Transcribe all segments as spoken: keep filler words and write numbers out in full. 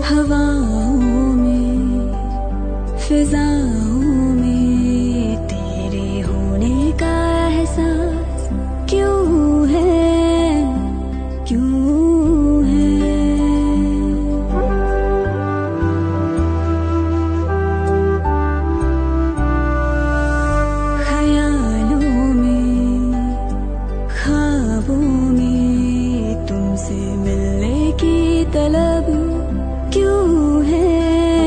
हवाओं में, फिजाओं में तेरे होने का एहसास क्यों है, क्यों है। ख्यालों में, ख्वाबों में तुमसे मिलने की तलब क्यों है,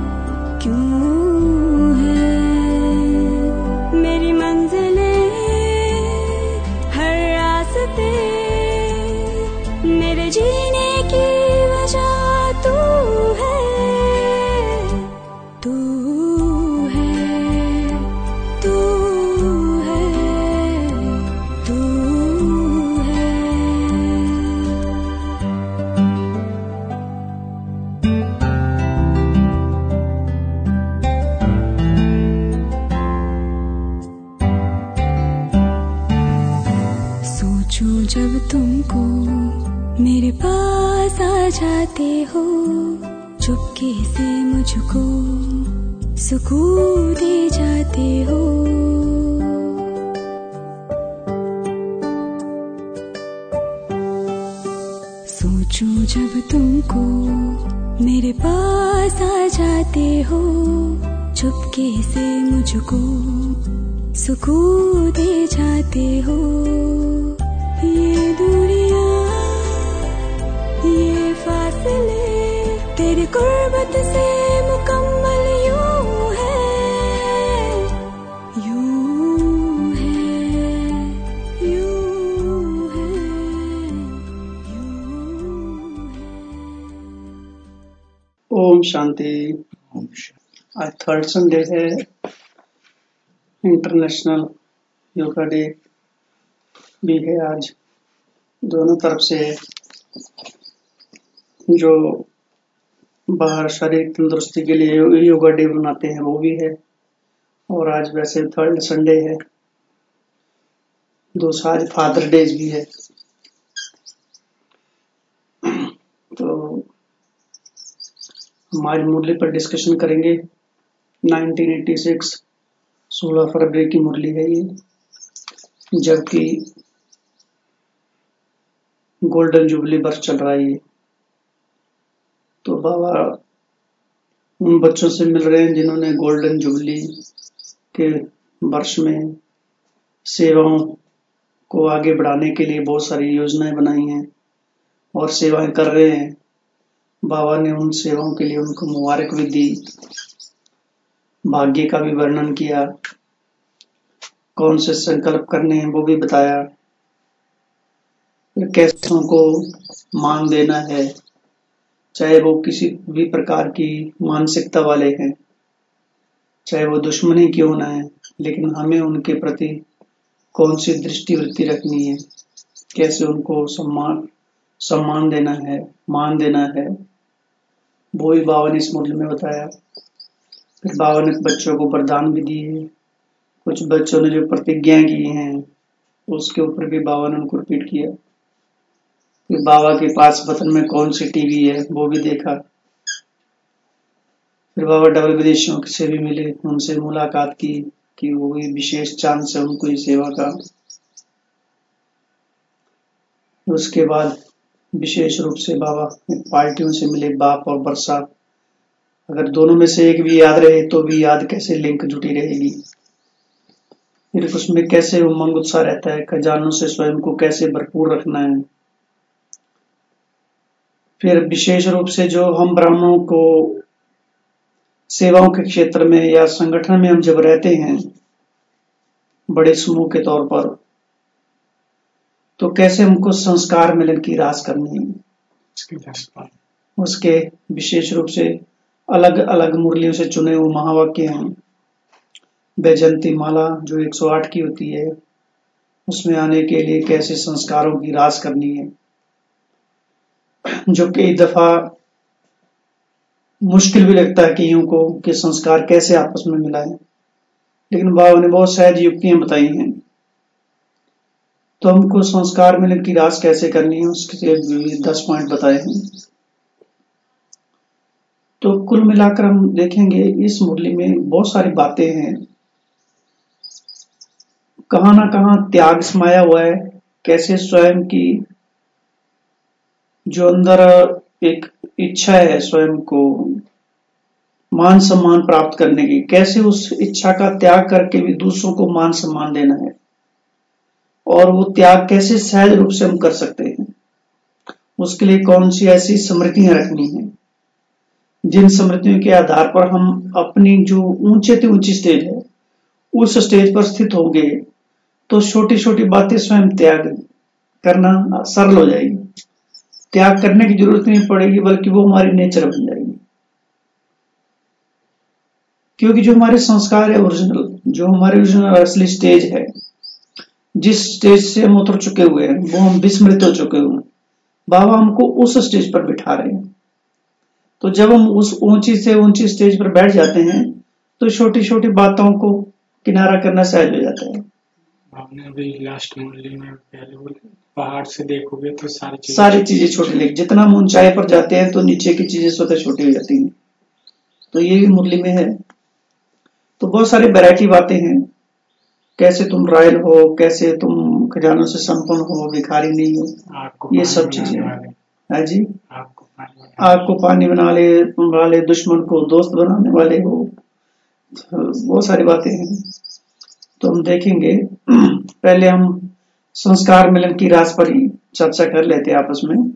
क्यों है। मेरी मंजिलें, हर रास्ते, मेरे जीने की वजह तू है, तू है, तू है, तू है। सोचूं जब तुमको मेरे पास आ जाते हो, चुपके से मुझको सुकून दे जाते हो। सोचूं जब तुमको मेरे पास आ जाते हो, चुपके से मुझको सुकून दे जाते हो। ये दूरियां, ये फासले तेरी कुर्बत से मुकम्मल यूं है, यूं है, यूं है, यूं है। ओम शांति। आज थर्ड संडे है, इंटरनेशनल योगा डे भी है आज। दोनों तरफ से जो बाहर शरीर तंदुरुस्ती के लिए योगा डे मनाते हैं वो भी है, और आज वैसे थर्ड संडे है। दूसरा आज फादर डेज भी है। तो हम आज मुरली पर डिस्कशन करेंगे। नाइनटीन एटी सिक्स सोलह फरवरी की मुरली है ये, जबकि गोल्डन जुबली वर्ष चल रहा है ये। तो बाबा उन बच्चों से मिल रहे हैं जिन्होंने गोल्डन जुबली के वर्ष में सेवाओं को आगे बढ़ाने के लिए बहुत सारी योजनाएं बनाई हैं और सेवाएं कर रहे हैं। बाबा ने उन सेवाओं के लिए उनको मुबारक भी दी, भाग्य का भी वर्णन किया, कौन से संकल्प करने हैं वो भी बताया, कैसों को मान देना है, चाहे वो किसी भी प्रकार की मानसिकता वाले हैं, चाहे वो दुश्मनी क्यों ना है, लेकिन हमें उनके प्रति कौन सी दृष्टिवृत्ति रखनी है, कैसे उनको सम्मान सम्मान देना है, मान देना है, वो भी बाबा ने इस मुरली में बताया। फिर बाबा ने बच्चों को वरदान भी दिए। कुछ बच्चों ने जो प्रतिज्ञा की हैं उसके ऊपर भी बाबा ने उनको रिपीट किया। फिर बाबा के पास वतन में कौन सी टीवी है वो भी देखा। फिर बाबा डबल विदेशियों से भी मिले, उनसे मुलाकात की कि वो भी विशेष चांस है उनको ये सेवा का। उसके बाद विशेष रूप से बाबा पार्टियों से मिले, बाप और वर्षा। अगर दोनों में से एक भी याद रहे तो भी याद कैसे लिंक जुटी रहेगी। फिर उसमें कैसे उमंग उत्साह रहता है, खजानों से स्वयं को कैसे भरपूर रखना है। फिर विशेष रूप से जो हम ब्राह्मणों को सेवाओं के क्षेत्र में या संगठन में हम जब रहते हैं बड़े समूह के तौर पर, तो कैसे हमको संस्कार मिलन की रास करनी है। उसके विशेष रूप से अलग अलग मुरलियों से चुने हुए महावाक्य हैं। बैजंती माला जो एक सौ आठ की होती है, उसमें आने के लिए कैसे संस्कारों की रास करनी है, जो कई दफा मुश्किल भी लगता है कईयों को कि संस्कार कैसे आपस में मिलाएं, लेकिन बाबा ने बहुत सहज युक्तियां बताई हैं। तो हमको संस्कार मिलन की रास कैसे करनी है उसके दस पॉइंट बताए हैं। तो कुल मिलाकर हम देखेंगे इस मुरली में बहुत सारी बातें हैं, कहां ना कहां त्याग समाया हुआ है। कैसे स्वयं की जो अंदर एक इच्छा है स्वयं को मान सम्मान प्राप्त करने की, कैसे उस इच्छा का त्याग करके भी दूसरों को मान सम्मान देना है, और वो त्याग कैसे सहज रूप से हम कर सकते हैं। उसके लिए कौन सी ऐसी स्मृतियां रखनी है जिन स्मृतियों के आधार पर हम अपनी जो ऊंचे से ऊंची स्टेज है उस स्टेज पर स्थित होंगे, तो छोटी छोटी बातें स्वयं त्याग करना सरल हो जाएगी। त्याग करने की जरूरत नहीं पड़ेगी, बल्कि वो हमारी नेचर बन जाएगी। क्योंकि जो हमारे संस्कार है ओरिजिनल, जो हमारे ओरिजिनल असली स्टेज है, जिस स्टेज से हम उतर चुके हुए हैं वो हम विस्मृत हो चुके हुए हैं, बाबा हमको उस स्टेज पर बिठा रहे हैं। तो जब हम उस ऊंची से ऊंची स्टेज पर बैठ जाते हैं तो छोटी छोटी बातों को किनारा करना सहज हो जाता है। आपने अभी लास्ट मुरली में पहले बोले पहाड़ से देखोगे तो सारी चीजें सारी चीजें छोटी लगती, जितना हम ऊंचाई पर जाते हैं तो नीचे की चीजें स्वतः छोटी हो जाती हैं। तो ये भी मुरली में है। तो बहुत सारी वैरायटी बातें हैं, कैसे तुम रॉयल हो, कैसे तुम खजानों से संपन्न हो, भिखारी नहीं हो, आपको ये पानी सब बनाने चीजें वाले, है जी। आपको पानी बनाने आग को पानी बना ले वाले, दुश्मन को दोस्त बनाने वाले हो, बहुत सारी बातें हैं। तो हम देखेंगे पहले हम संस्कार मिलन की रास पर ही चर्चा कर लेते हैं आपस में।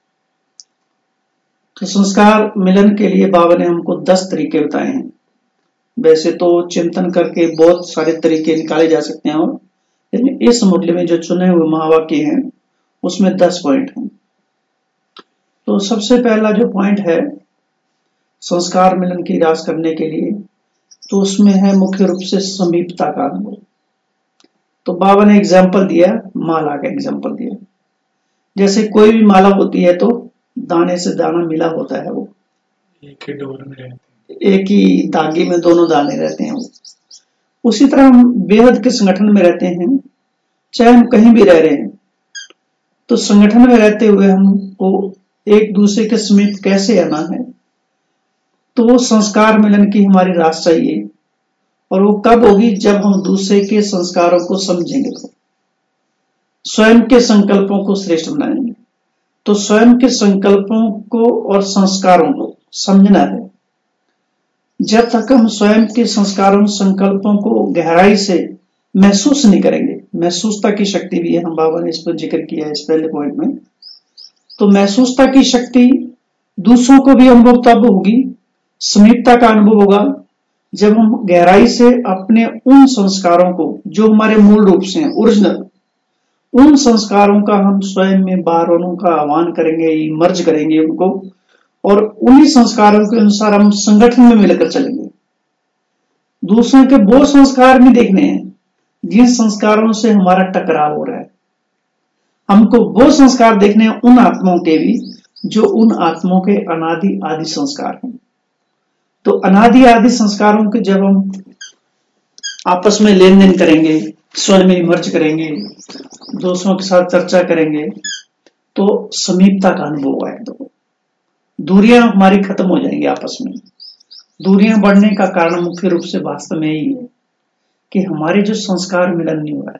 तो संस्कार मिलन के लिए बाबा ने हमको दस तरीके बताए हैं। वैसे तो चिंतन करके बहुत सारे तरीके निकाले जा सकते हैं, और लेकिन इस मुरली में जो चुने हुए महावाक्य हैं उसमें दस पॉइंट हैं। तो सबसे पहला जो पॉइंट है संस्कार मिलन की रास करने के लिए, तो उसमें है मुख्य रूप से समीपता का अनुभव। तो बाबा ने एग्जाम्पल दिया, माला का एग्जाम्पल दिया। जैसे कोई भी माला होती है तो दाने से दाना मिला होता है, वो एक ही डोर में रहते हैं, एक ही धागे में दोनों दाने रहते हैं। उसी तरह हम बेहद के संगठन में रहते हैं, चाहे हम कहीं भी रह रहे हैं, तो संगठन में रहते हुए हमको एक दूसरे के समीप कैसे आना है, तो वो संस्कार मिलन की हमारी रास चाहिए। और वो कब होगी, जब हम दूसरे के संस्कारों को समझेंगे, तो स्वयं के संकल्पों को श्रेष्ठ बनाएंगे। तो स्वयं के संकल्पों को और संस्कारों को समझना है। जब तक हम स्वयं के संस्कारों संकल्पों को गहराई से महसूस नहीं करेंगे, महसूसता की शक्ति भी है, हम बाबा ने इस पर जिक्र किया है इस पहले पॉइंट में। तो महसूसता की शक्ति दूसरों को भी अनुभव तब होगी, समीपता का अनुभव होगा, जब हम गहराई से अपने उन संस्कारों को जो हमारे मूल रूप से हैं, ओरिजिनल, उन संस्कारों का हम स्वयं में बाहरों का आह्वान करेंगे, मर्ज करेंगे उनको, और उन्हीं संस्कारों के अनुसार हम संगठन में मिलकर चलेंगे। दूसरों के वो संस्कार भी देखने हैं जिन संस्कारों से हमारा टकराव हो रहा है। हमको वो संस्कार देखने हैं उन आत्माओं के भी जो उन आत्माओं के अनादि आदि संस्कार हैं। तो अनादि आदि संस्कारों के जब हम आपस में लेन देन करेंगे, स्वयं में मर्ज करेंगे, दोस्तों के साथ चर्चा करेंगे, तो समीपता का अनुभव आए। तो दूरियां हमारी खत्म हो जाएंगी आपस में। दूरियां बढ़ने का कारण मुख्य रूप से वास्तव में यही है कि हमारे जो संस्कार मिलन नहीं हो रहा है।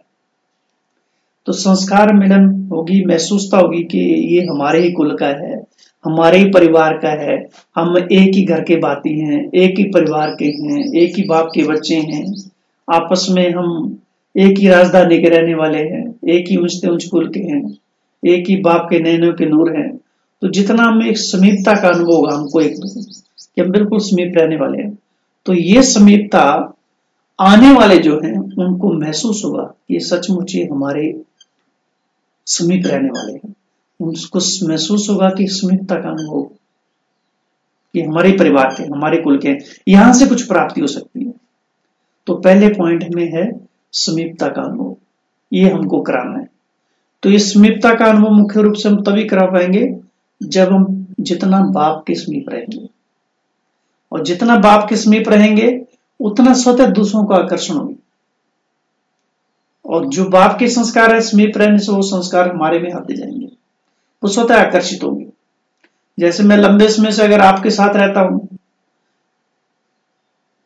तो संस्कार मिलन होगी, महसूसता होगी कि ये हमारे ही कुल का है, हमारे ही परिवार का है, हम एक ही घर के बाती हैं, एक ही परिवार के हैं, एक ही बाप के बच्चे हैं, आपस में हम एक ही राजधानी के रहने वाले हैं, एक ही ऊंचते ऊंच कुल के हैं, एक ही बाप के नैनों के नूर हैं। तो जितना हमें एक समीपता का अनुभव होगा हमको एक कि हम बिल्कुल समीप रहने वाले हैं, तो ये समीपता आने वाले जो हैं उनको महसूस होगा कि सचमुच ये हमारे समीप रहने वाले हैं। उनको महसूस होगा कि समीपता का अनुभव कि हमारे परिवार के, हमारे कुल के, यहां से कुछ प्राप्ति हो सकती है। तो पहले पॉइंट में है समीपता का अनुभव, ये हमको कराना है। तो ये समीपता का अनुभव मुख्य रूप से हम तभी करा पाएंगे जब हम जितना बाप के समीप रहेंगे, और जितना बाप के समीप रहेंगे उतना स्वतः दूसरों का आकर्षण होगी। और जो बाप के संस्कार है समीप रहने से वो संस्कार हमारे में आते जाएंगे, वो स्वतः आकर्षित होंगे। जैसे मैं लंबे समय से अगर आपके साथ रहता हूं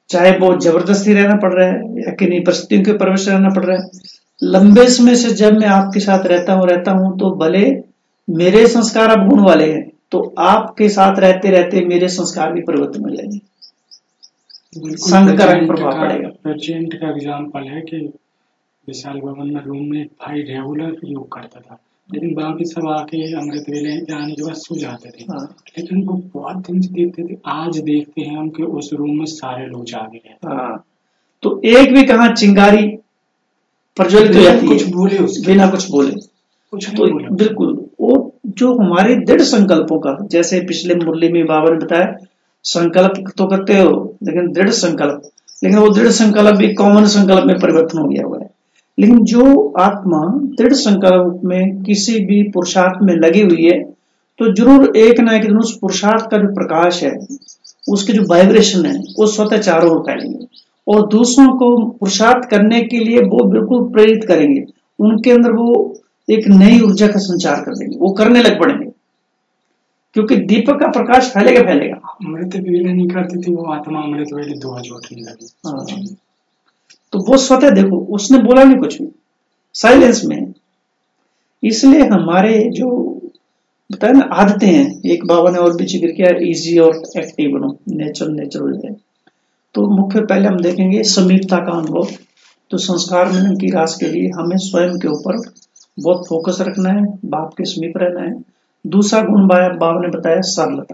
चाहे वो जबरदस्ती रहना पड़ रहा है या किन्हीं परिस्थितियों के परवश रहना पड़ रहा है, लंबे समय से जब मैं आपके साथ रहता हूं रहता हूं तो भले मेरे संस्कार अब गुण वाले हैं, तो आपके साथ रहते रहते मेरे संस्कार भी परिवर्तन हो जाएंगे, बिल्कुल संघ का रंग पेशेंट प्रभाव का पड़ेगा। पेशेंट का एग्जाम्पल है कि विशाल भवन में रूम में एक भाई रेगुलर योग करता था, लेकिन बाकी सब आके अमृत वेले के आने के बाद सो जाते थे। हाँ, लेकिन वो बहुत दिन से देखते थे, आज देखते हैं हम कि उस रूम में सारे लोग जागे रहते हैं। हाँ, तो एक भी कहा चिंगारी प्रज्वलित हो बिना जाती कुछ है बोले उसके, बिना कुछ बोले। कुछ तो नहीं बोला उसने। बिल्कुल वो जो हमारे दृढ़ संकल्पों का, जैसे पिछले मुरली में बाबा ने बताया, संकल्प तो करते हो लेकिन दृढ़ संकल्प, लेकिन वो दृढ़ संकल्प भी कॉमन संकल्प में परिवर्तन हो गया हुआ है। लेकिन जो आत्मा दृढ़ संकल्प में किसी भी पुरुषार्थ में लगी हुई है, तो जरूर एक ना एक दिन उस पुरुषार्थ का जो प्रकाश है, उसके जो वाइब्रेशन है, वो स्वतः चारों ओर फैलेंगे और दूसरों को पुरुषार्थ करने के लिए वो बिल्कुल प्रेरित करेंगे। उनके अंदर वो एक नई ऊर्जा का संचार कर देंगे, वो करने लग पड़ेंगे, क्योंकि दीपक का प्रकाश फैलेगा फैलेगा। अमृत वेले नहीं करती थी वो आत्मा, अमृत वेले दो उठने लगी। हाँ, तो वो स्वतः देखो उसने बोला नहीं कुछ भी, साइलेंस में। इसलिए हमारे जो बताया ना आदतें हैं, एक बाबा ने और भी जिक्र किया, इजी और एक्टिव बनो, नेचुरल नेचुरल है। तो मुख्य पहले हम देखेंगे समीपता का अनुभव। तो संस्कार मिलन की रास के लिए हमें स्वयं के ऊपर बहुत फोकस रखना है, बाप के समीप रहना है। दूसरा गुण बाबा ने बताया सरलता।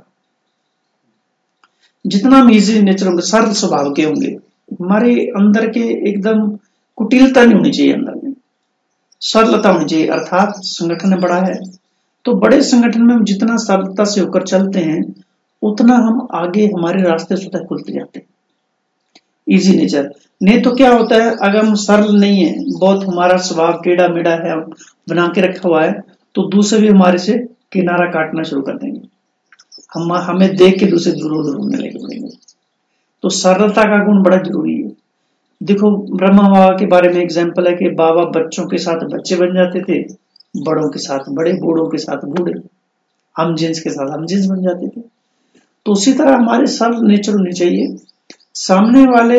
जितना हम इजी नेचर होंगे, सरल स्वभाव के होंगे, हमारे अंदर के एकदम कुटिलता नहीं होनी चाहिए, अंदर में सरलता होनी चाहिए। अर्थात संगठन बड़ा है तो बड़े संगठन में हम जितना सरलता से होकर चलते हैं, उतना हम आगे हमारे रास्ते स्वतः खुलते जाते हैं, इजी नेचर। नहीं तो क्या होता है, अगर हम सरल नहीं है, बहुत हमारा स्वभाव टेढ़ा मेढ़ा है, बना के रखा हुआ है, तो दूसरे भी हमारे से किनारा काटना शुरू कर देंगे, हम हमें देख के दूसरे दूर दूर होने लगे पड़ेंगे। तो सरलता का गुण बड़ा जरूरी है। देखो ब्रह्मा बाबा के बारे में एग्जाम्पल है कि बाबा बच्चों के साथ बच्चे बन जाते थे, बड़ों के साथ बड़े, बूढ़ों के साथ बूढ़े, हम जिन्स के साथ हम जिन्स बन जाते थे। तो उसी तरह हमारे सरल नेचर होनी चाहिए। सामने वाले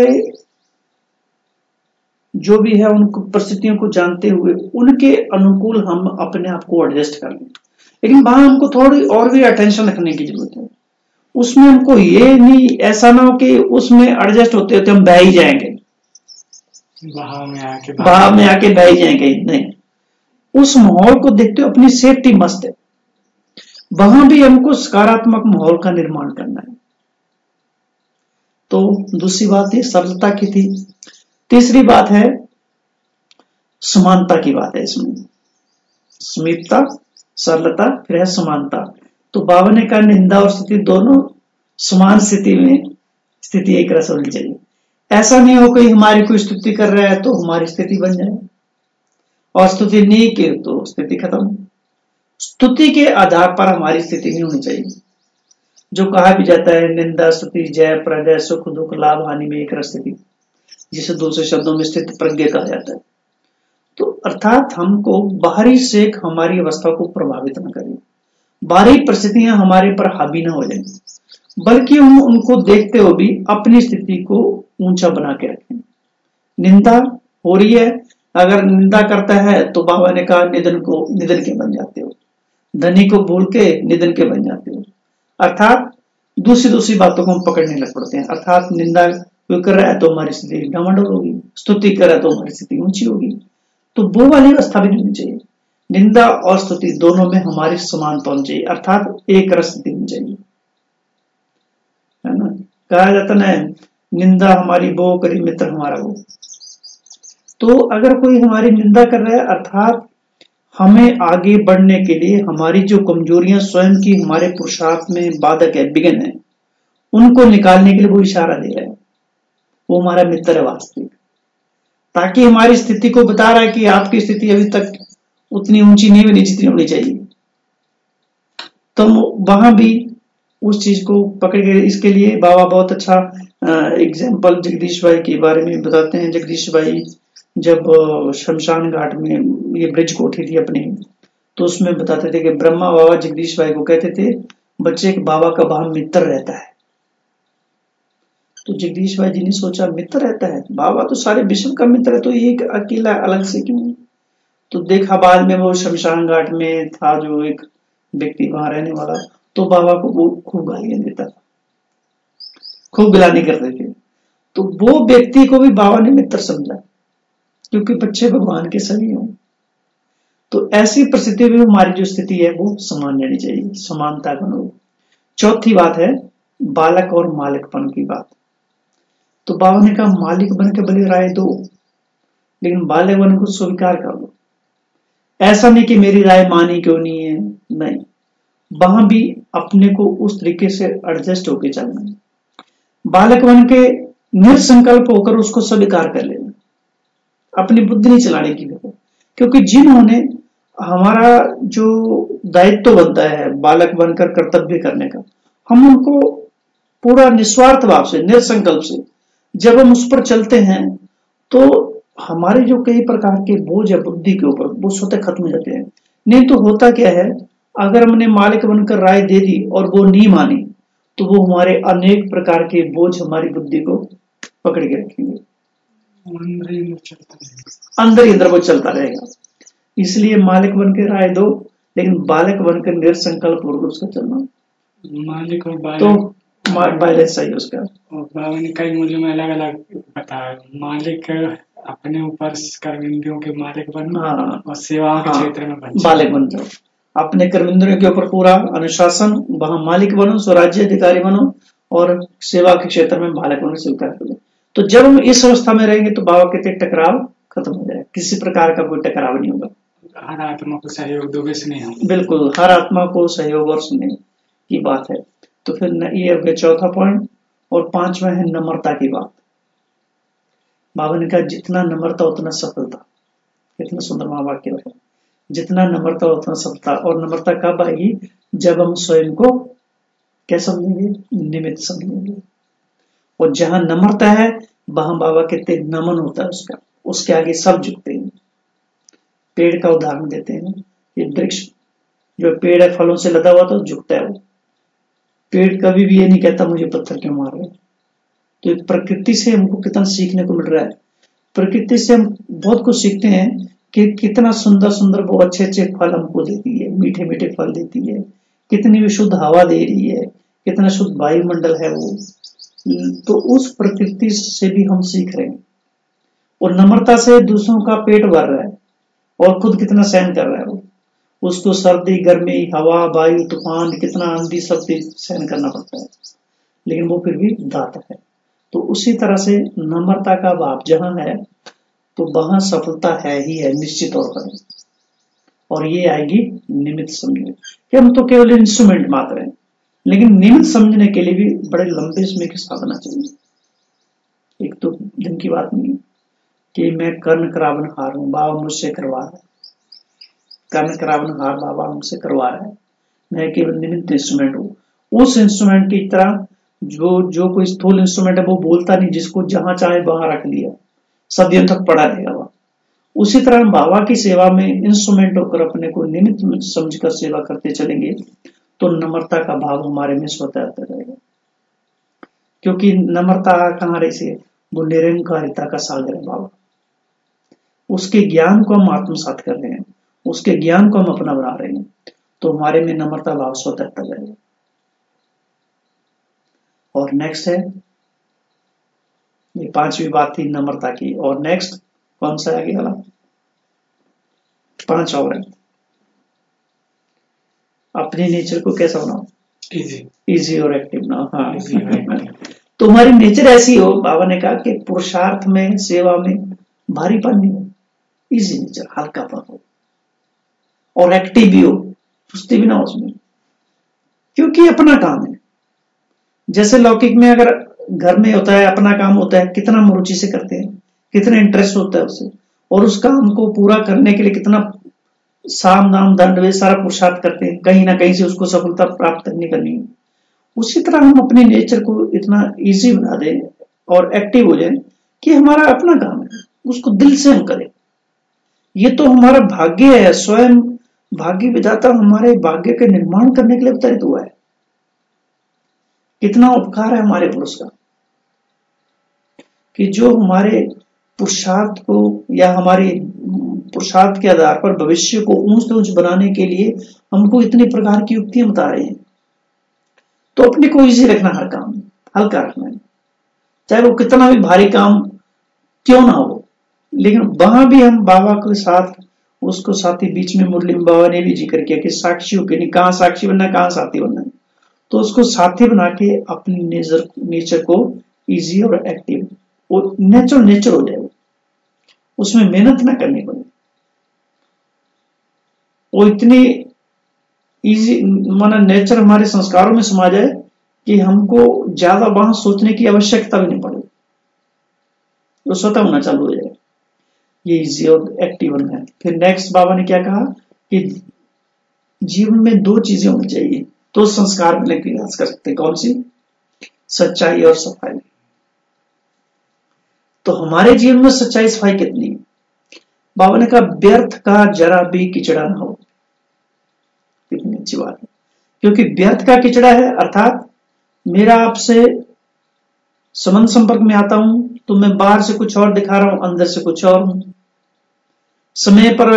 जो भी है उनको परिस्थितियों को जानते हुए उनके अनुकूल हम अपने आप को एडजस्ट कर लें, लेकिन वहां हमको थोड़ी और भी अटेंशन रखने की जरूरत है। उसमें हमको ये नहीं, ऐसा ना हो कि उसमें एडजस्ट होते होते हम बह ही जाएंगे, बहाव में आके बहाव में आके बह ही जाएंगे। नहीं, उस माहौल को देखते हुए अपनी सेफ्टी मस्त है, वहां भी हमको सकारात्मक माहौल का निर्माण करना है। तो दूसरी बात है सरलता की थी। तीसरी बात है समानता की बात है। इसमें समीपता, सरलता, फिर है समानता। तो बाबा ने कहा निंदा और स्तुति दोनों समान स्थिति में स्थिति एक रस होनी चाहिए। ऐसा नहीं हो कोई हमारी कोई स्तुति कर रहा है तो हमारी स्थिति बन जाए, और स्तुति नहीं की तो स्थिति खत्म। स्तुति के आधार पर हमारी स्थिति नहीं होनी चाहिए। जो कहा भी जाता है निंदा स्तुति जय प्रजय सुख दुख लाभ हानि में एक रस स्थिति, जिसे दूसरे शब्दों में स्थित प्रज्ञा कहा जाता है। तो अर्थात हमको बाहरी सेक हमारी अवस्था को प्रभावित न करे, बाहरी परिस्थितियां हमारे पर हावी न हो जाए, बल्कि हम उनको देखते हुए भी अपनी स्थिति को ऊंचा बना के रखें। निंदा हो रही है, अगर निंदा करता है तो बाबा ने कहा निधन को निधन के बन जाते हो, धनी को भूल के निधन के बन जाते हो। अर्थात दूसरी दूसरी बातों को हम पकड़ने लग पड़ते हैं। अर्थात निंदा कोई कर रहा है तो हमारी स्थिति डामाडोल होगी, स्तुति कर रहा है तो हमारी स्थिति ऊंची होगी। तो वो वाली अवस्था भी नहीं होनी चाहिए। निंदा और स्तुति दोनों में हमारी समानता होनी चाहिए, अर्थात एक रस स्थिति होनी चाहिए, है ना। कहा जाता ना निंदा हमारी वो करी मित्र हमारा वो। तो अगर कोई हमारी निंदा कर रहा है, अर्थात हमें आगे बढ़ने के लिए हमारी जो कमजोरियां स्वयं की हमारे पुरुषार्थ में बाधक है, विघ्न है, उनको निकालने के लिए वो इशारा दे रहा है, वो हमारा मित्र है वास्तविक, ताकि हमारी स्थिति को बता रहा है कि आपकी स्थिति अभी तक उतनी ऊंची नहीं बनी जितनी होनी चाहिए। तो वहां भी उस चीज को पकड़ के, इसके लिए बाबा बहुत अच्छा एग्जाम्पल जगदीश भाई के बारे में बताते हैं। जगदीश भाई जब शमशान घाट में ये ब्रिज कोठी थी अपनी, तो उसमें बताते थे कि ब्रह्मा बाबा जगदीश भाई को कहते थे बच्चे के बाबा का वहां मित्र रहता है, तो जगदीश भाई जी ने सोचा मित्र रहता है, बाबा तो सारे विश्व का मित्र है, तो ये एक अकेला अलग से क्यों? तो देखा बाद में वो शमशान घाट में था जो एक व्यक्ति वहां रहने वाला, तो बाबा को वो खूब गालियां देता था, खूब गिलानी करते थे। तो वो व्यक्ति को भी बाबा ने मित्र समझा, क्योंकि बच्चे भगवान के सभी हों। तो ऐसी परिस्थिति में हमारी जो स्थिति है वो समान रहनी चाहिए, समानता बनो। चौथी बात है बालक और मालिकपन की बात। तो बाबा ने कहा मालिक बन के भले राय दो, लेकिन बालक बन को स्वीकार कर लो। ऐसा नहीं कि मेरी राय मानी क्यों नहीं है, नहीं, वहां भी अपने को उस तरीके से एडजस्ट होके चलना है। बालक बन के निरसंकल्प होकर उसको स्वीकार कर लेना, अपनी बुद्धि नहीं चलाने की वजह, क्योंकि जिन्होंने हमारा जो दायित्व बनता है बालक बनकर कर्तव्य करने का, हम उनको पूरा निस्वार्थ भाव से निरसंकल्प से जब हम उस पर चलते हैं तो हमारे जो कई प्रकार के बोझ है बुद्धि के ऊपर वो स्वतः खत्म हो जाते हैं। नहीं तो होता क्या है, अगर हमने मालिक बनकर राय दे दी और वो नहीं मानी तो वो हमारे अनेक प्रकार के बोझ हमारी बुद्धि को पकड़ के रखेंगे, अंदर ही अंदर वो चलता रहेगा। इसलिए मालिक बन के राय दो, लेकिन बालक बनकर निरसंकल्प होकर उसका चलना। मालिक और बालक तो बैलेंस चाहिए उसका। बाबा ने कई मूल्यों में अलग अलग बताया, मालिक अपने ऊपर कर्मेंद्रियों के मालिक बनो, हाँ, और सेवा के हाँ, क्षेत्र में बालक बन जाओ, अपने कर्मेंद्रियों के ऊपर पूरा अनुशासन, वहां मालिक बनो, स्वराज्य अधिकारी बनो, और सेवा के क्षेत्र में बालक बनो स्वीकार करो। तो जब हम इस अवस्था में रहेंगे तो बाबा कहते टकराव खत्म हो जाएगा, किसी प्रकार का कोई टकराव नहीं होगा। हर आत्मा को सहयोग दोगे, स्नेह, बिल्कुल हर आत्मा को सहयोग और स्नेह की बात है। तो फिर ये हो गया चौथा पॉइंट। और पांचवा है नम्रता की बात। बाबा ने कहा जितना नम्रता उतना सफलता। कितना सुंदर महावाक्य है, जितना नम्रता उतना सफलता। और नम्रता कब आएगी, जब हम स्वयं को क्या समझेंगे, निमित्त समझेंगे। और जहां नम्रता है वहां बाबा कहते नमन होता है उसका, उसके आगे सब झुकते हैं। पेड़ का उदाहरण देते हैं, ये वृक्ष जो पेड़ है फलों से लदा हुआ तो झुकता है वो। पेड़ कभी भी ये नहीं कहता मुझे पत्थर क्यों मार रहे। तो एक प्रकृति से हमको कितना सीखने को मिल रहा है। प्रकृति से हम बहुत कुछ सीखते हैं कि कितना सुंदर सुंदर वो अच्छे अच्छे फल हमको देती है, मीठे मीठे फल देती है, कितनी भी शुद्ध हवा दे रही है, कितना शुद्ध वायुमंडल है वो। तो उस प्रकृति से भी हम सीख रहे हैं। और नम्रता से दूसरों का पेट भर रहा है और खुद कितना सहन कर रहा है वो। उसको सर्दी गर्मी हवा वायु तूफान कितना आंधी सब सहन करना पड़ता है, लेकिन वो फिर भी दाता है। तो उसी तरह से नम्रता का भाव जहां है तो वहां सफलता है ही है निश्चित तौर पर। और ये आएगी निमित्त समझने कि हम तो केवल इंस्ट्रूमेंट मात्र हैं, लेकिन निमित्त समझने के लिए भी बड़े लंबे समय की साधना चाहिए। एक तो दिन की बात नहीं कि मैं कर्ण करावन हार हूं, बाबा मुझसे करवा रहा है, कर्ण करावन हार बाबा मुझसे करवा रहा है, मैं केवल निमित्त इंस्ट्रूमेंट हूं। उस इंस्ट्रूमेंट की तरह जो जो कोई स्थूल इंस्ट्रूमेंट है वो बोलता नहीं, जिसको जहां चाहे वहां रख लिया सदियों तक पड़ा रहेगा वह। उसी तरह हम बाबा की सेवा में इंस्ट्रूमेंट होकर अपने को निमित्त समझकर सेवा करते चलेंगे तो नम्रता का भाव हमारे में स्वतः आता रहेगा। क्योंकि नम्रता कहां रही से, वो निरंकारिता का सागर है बाबा। उसके ज्ञान को हम आत्मसात कर रहे हैं, उसके ज्ञान को हम अपना बना रहे हैं, तो हमारे में नम्रता भाव स्वतः आता रहेगा। और नेक्स्ट है, ये पांचवी बात थी नम्रता की। और नेक्स्ट कौन सा आगे वाला, पांच और है, अपने नेचर को कैसा बनाओ, इजी इजी और एक्टिव बनाओ। हाँ तुम्हारी नेचर ऐसी हो, बाबा ने कहा कि पुरुषार्थ में सेवा में भारीपन नहीं हो, इजी नेचर, हल्कापन हो और एक्टिव भी हो, सुस्ती भी ना हो उसमें, क्योंकि अपना काम है। जैसे लौकिक में अगर घर में होता है अपना काम होता है, कितना हम रुचि से करते हैं, कितना इंटरेस्ट होता है उससे, और उस काम को पूरा करने के लिए कितना साम दाम दंड वे सारा पुरुषार्थ करते हैं, कहीं ना कहीं से उसको सफलता प्राप्त करनी करनी है। उसी तरह हम अपने नेचर को इतना इजी बना दें और एक्टिव हो जाए कि हमारा अपना काम है, उसको दिल से हम करें। ये तो हमारा भाग्य है, स्वयं भाग्य विधाता हमारे भाग्य के निर्माण करने के लिए अवतरित हुआ है। कितना उपकार है हमारे पुरुष का। कि जो हमारे पुरुषार्थ को या हमारे पुरुषार्थ के आधार पर भविष्य को ऊंच से ऊंच बनाने के लिए हमको इतनी प्रकार की युक्तियां बता रहे हैं। तो अपने को इजी रखना, हर काम हल्का रखना है, चाहे वो कितना भी भारी काम क्यों ना हो, लेकिन वहां भी हम बाबा के साथ उसको साथी बीच में मुरली में बाबा ने भी जिक्र किया कि साक्षी होकर नहीं, कहाँ साक्षी बनना, कहाँ साथी बनना है। तो उसको साथी बना के अपनी नेचर नेचर को इजी और एक्टिव, वो नेचुरल नेचर हो जाए, उसमें मेहनत ना करनी पड़े, वो इतनी इजी माना नेचर हमारे संस्कारों में समा जाए कि हमको ज्यादा वहां सोचने की आवश्यकता भी नहीं पड़े, वो स्वतः होना चालू हो जाए। ये इजी और एक्टिव बनना है। फिर नेक्स्ट बाबा ने क्या कहा कि जीवन में दो चीजें होनी चाहिए तो संस्कार मिलने की प्रयास कर सकते। कौन सी? सच्चाई और सफाई। तो हमारे जीवन में सच्चाई सफाई कितनी? बाबा ने कहा व्यर्थ का जरा भी किचड़ा ना हो। कितनी अच्छी बात है, क्योंकि व्यर्थ का किचड़ा है, अर्थात मेरा आपसे संबंध संपर्क में आता हूं तो मैं बाहर से कुछ और दिखा रहा हूं, अंदर से कुछ और हूं। समय पर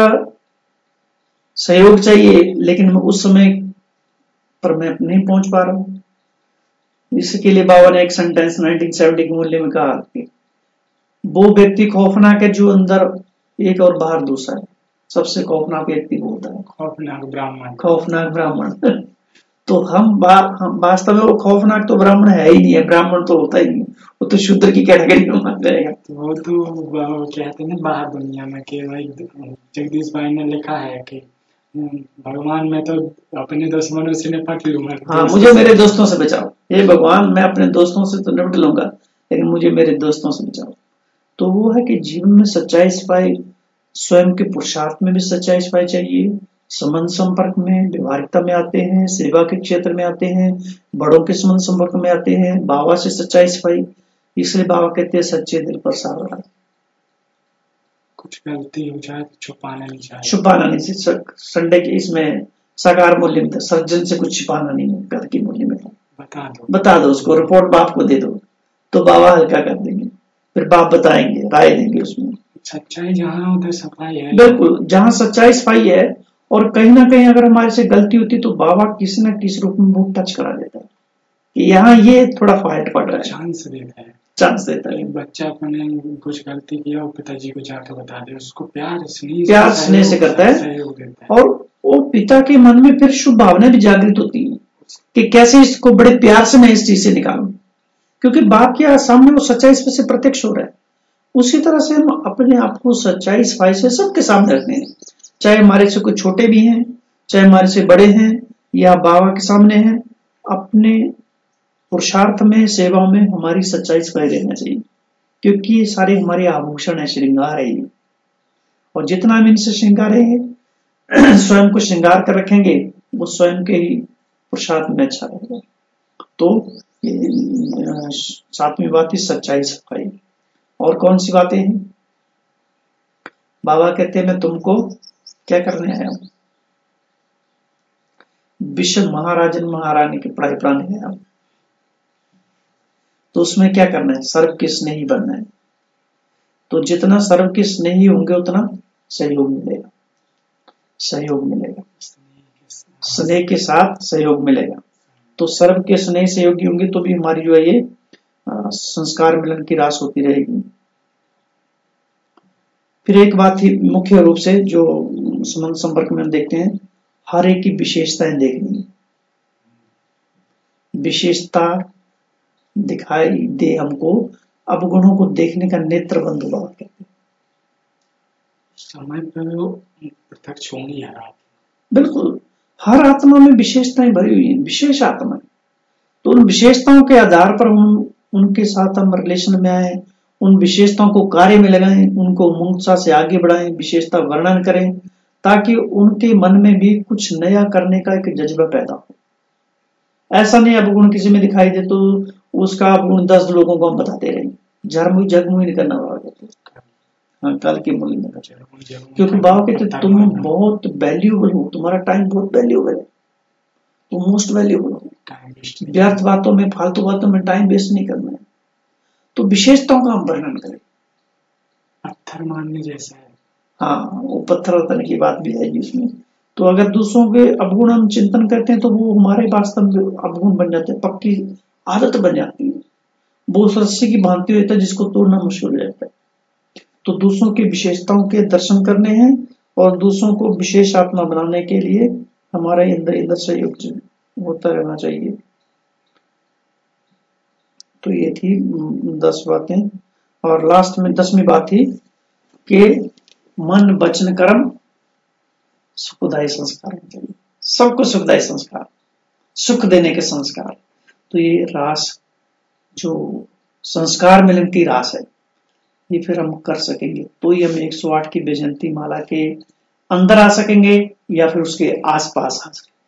सहयोग चाहिए लेकिन मैं उस समय पर मैं नहीं पहुंच पा रहा हूं। इसके लिए बाबा ने एक सेंटेंस नाइनटीन सेवेंटी के मूल्य में कहा कि वो व्यक्ति खौफनाक है जो अंदर एक और बाहर दूसरा है। सबसे खौफनाक व्यक्ति वो होता है खौफनाक ब्राह्मण। खौफनाक ब्राह्मण। तो हम वास्तव में वो खौफनाक तो ब्राह्मण है ही नहीं है, ब्राह्मण तो होता ही नहीं, वो तो शूद्र की कैटेगरी में मान जाएगा। वो तो कहते हैं बाहर दुनिया में कि भाई जगदीश भाई ने लिखा है कि भगवान मैं तो अपने दुश्मनों से निपट लूंगा। हाँ, मुझे मेरे दोस्तों से बचाओ। ये भगवान मैं अपने दोस्तों से तो निपट लूंगा लेकिन मुझे मेरे दोस्तों से बचाओ। तो वो है कि जीवन में सच्चाई सफाई, स्वयं के पुरुषार्थ में भी सच्चाई सफाई चाहिए, संबंध संपर्क में व्यवहारिकता में आते हैं, सेवा के क्षेत्र में आते हैं, बड़ों के संबंध संपर्क में आते हैं, बाबा से सच्चाई सफाई। इसलिए बाबा कहते हैं सच्चे दिल पर सावधान। कुछ गलती हो जाए तो छुपाना नहीं चाहिए, छुपाना नहीं चाहिए। संडे के इसमें साकार मूल्य में था, सर्जन से कुछ छिपाना नहीं है, घर की मूल्य में था। बता दो बता दो उसको, रिपोर्ट बाप को दे दो तो बाबा हल्का कर देंगे, फिर बाप बताएंगे, राय देंगे उसमें। सच्चाई जहाँ उधर सफाई है। बिल्कुल, जहाँ सच्चाई सफाई है और कहीं ना कहीं अगर हमारे से गलती होती तो बाबा किसी न किसी रूप में वो टच करा देता है कि यहाँ ये थोड़ा फॉल्ट पड़ रहा है, चांस देता है चांस देता है। बच्चा अपने कुछ गलती किया और पिताजी को जाकर बता दे, उसको प्यार स्नेह प्यार स्नेह से करता है और वो पिता के मन में फिर शुभ भावना भी जागृत होती है कि कैसे इसको बड़े प्यार से मैं इस चीज से निकालूं, क्योंकि बाप के सामने वो सच्चाई से प्रत्यक्ष हो रहा है। उसी तरह से हम अपने आप को सच्चाई सफाई से सबके सामने रखने हैं, चाहे हमारे से कुछ छोटे भी हैं, चाहे हमारे से बड़े हैं या बाबा के सामने हैं। अपने पुरुषार्थ में, सेवा में हमारी सच्चाई सफाई रहना चाहिए, क्योंकि ये सारे हमारे आभूषण है, श्रृंगार है ये। और जितना हम इनसे श्रृंगारेंगे, स्वयं को श्रृंगार कर रखेंगे, वो स्वयं के ही पुरुषार्थ में अच्छा रहेगा। तो सातवीं बात है सच्चाई सफाई। और कौन सी बातें हैं? बाबा कहते हैं मैं तुमको क्या करने आया हूं? विश्व महाराजन महारानी की पढ़ाई पढ़ाने आया हूं। तो उसमें क्या करना है? सर्व के स्नेही बनना है। तो जितना सर्व के स्नेही होंगे उतना सहयोग मिलेगा, सहयोग मिलेगा, स्नेह के साथ सहयोग मिलेगा। तो सर्व के स्नेह सहयोगी होंगे तो भी हमारी जो है ये संस्कार मिलन की रास होती रहेगी। फिर एक बात ही मुख्य रूप से जो संबंध संपर्क में हम देखते हैं, हर एक की विशेषताएं देखनी, विशेषता दिखाई दे हमको, अवगुणों को देखने का नेत्र बंधु बाबा कहते हैं। समय पर प्रत्यक्ष होंगी हर आत्मा, बिल्कुल हर आत्मा में विशेषताएं भरी हुई हैं, विशेष आत्मा। तो उन विशेषताओं के आधार पर हम उनके साथ हम रिलेशन में आए, उन विशेषताओं को कार्य में लगाएं, उनको मुक्तता से आगे बढ़ाएं, विशेषता वर्णन करें, ताकि उनके मन में भी कुछ नया करने का एक जज्बा पैदा हो। ऐसा नहीं अब गुण किसी में दिखाई दे तो उसका गुण दस लोगों को हम बताते रहे, झरमुई जगमुई नहीं करना बाबा कहते। हाँ, कल के मूल्य में, क्योंकि बाबा कहते तुम बहुत वैल्यूएबल हो, तुम्हारा टाइम बहुत वैल्यूएबल है, तुम मोस्ट वैल्यूएबल हो। व्यर्थ बातों में, फालतू बातों में टाइम वेस्ट नहीं करना है। तो विशेषताओं का हम वर्णन करें। पत्थर मानने जैसा है। हाँ, वो पत्थर रतन की बात भी आएगी उसमें। तो अगर दूसरों के अवगुण हम चिंतन करते हैं तो वो हमारे वास्तव में अवगुण बन जाते हैं, पक्की आदत बन जाती है। वो उस रस्सी की भांति होता है जिसको तोड़ना मुश्किल हो जाता है। तो दूसरों की विशेषताओं के दर्शन करने हैं और दूसरों को विशेष आत्मा बनाने के लिए हमारे अंदर अंदर सहयोग होता रहना चाहिए। तो ये थी दस बातें। और लास्ट में दसवीं बात थी कि मन वचन कर्म सुखदायी संस्कार होने चाहिए। सबको सुखदायी संस्कार, सुख देने के संस्कार। तो ये रास जो संस्कार मिलन की रास है, ये फिर हम कर सकेंगे तो ही हम एक सौ आठ की वैजयंती माला के अंदर आ सकेंगे या फिर उसके आसपास आ सकेंगे।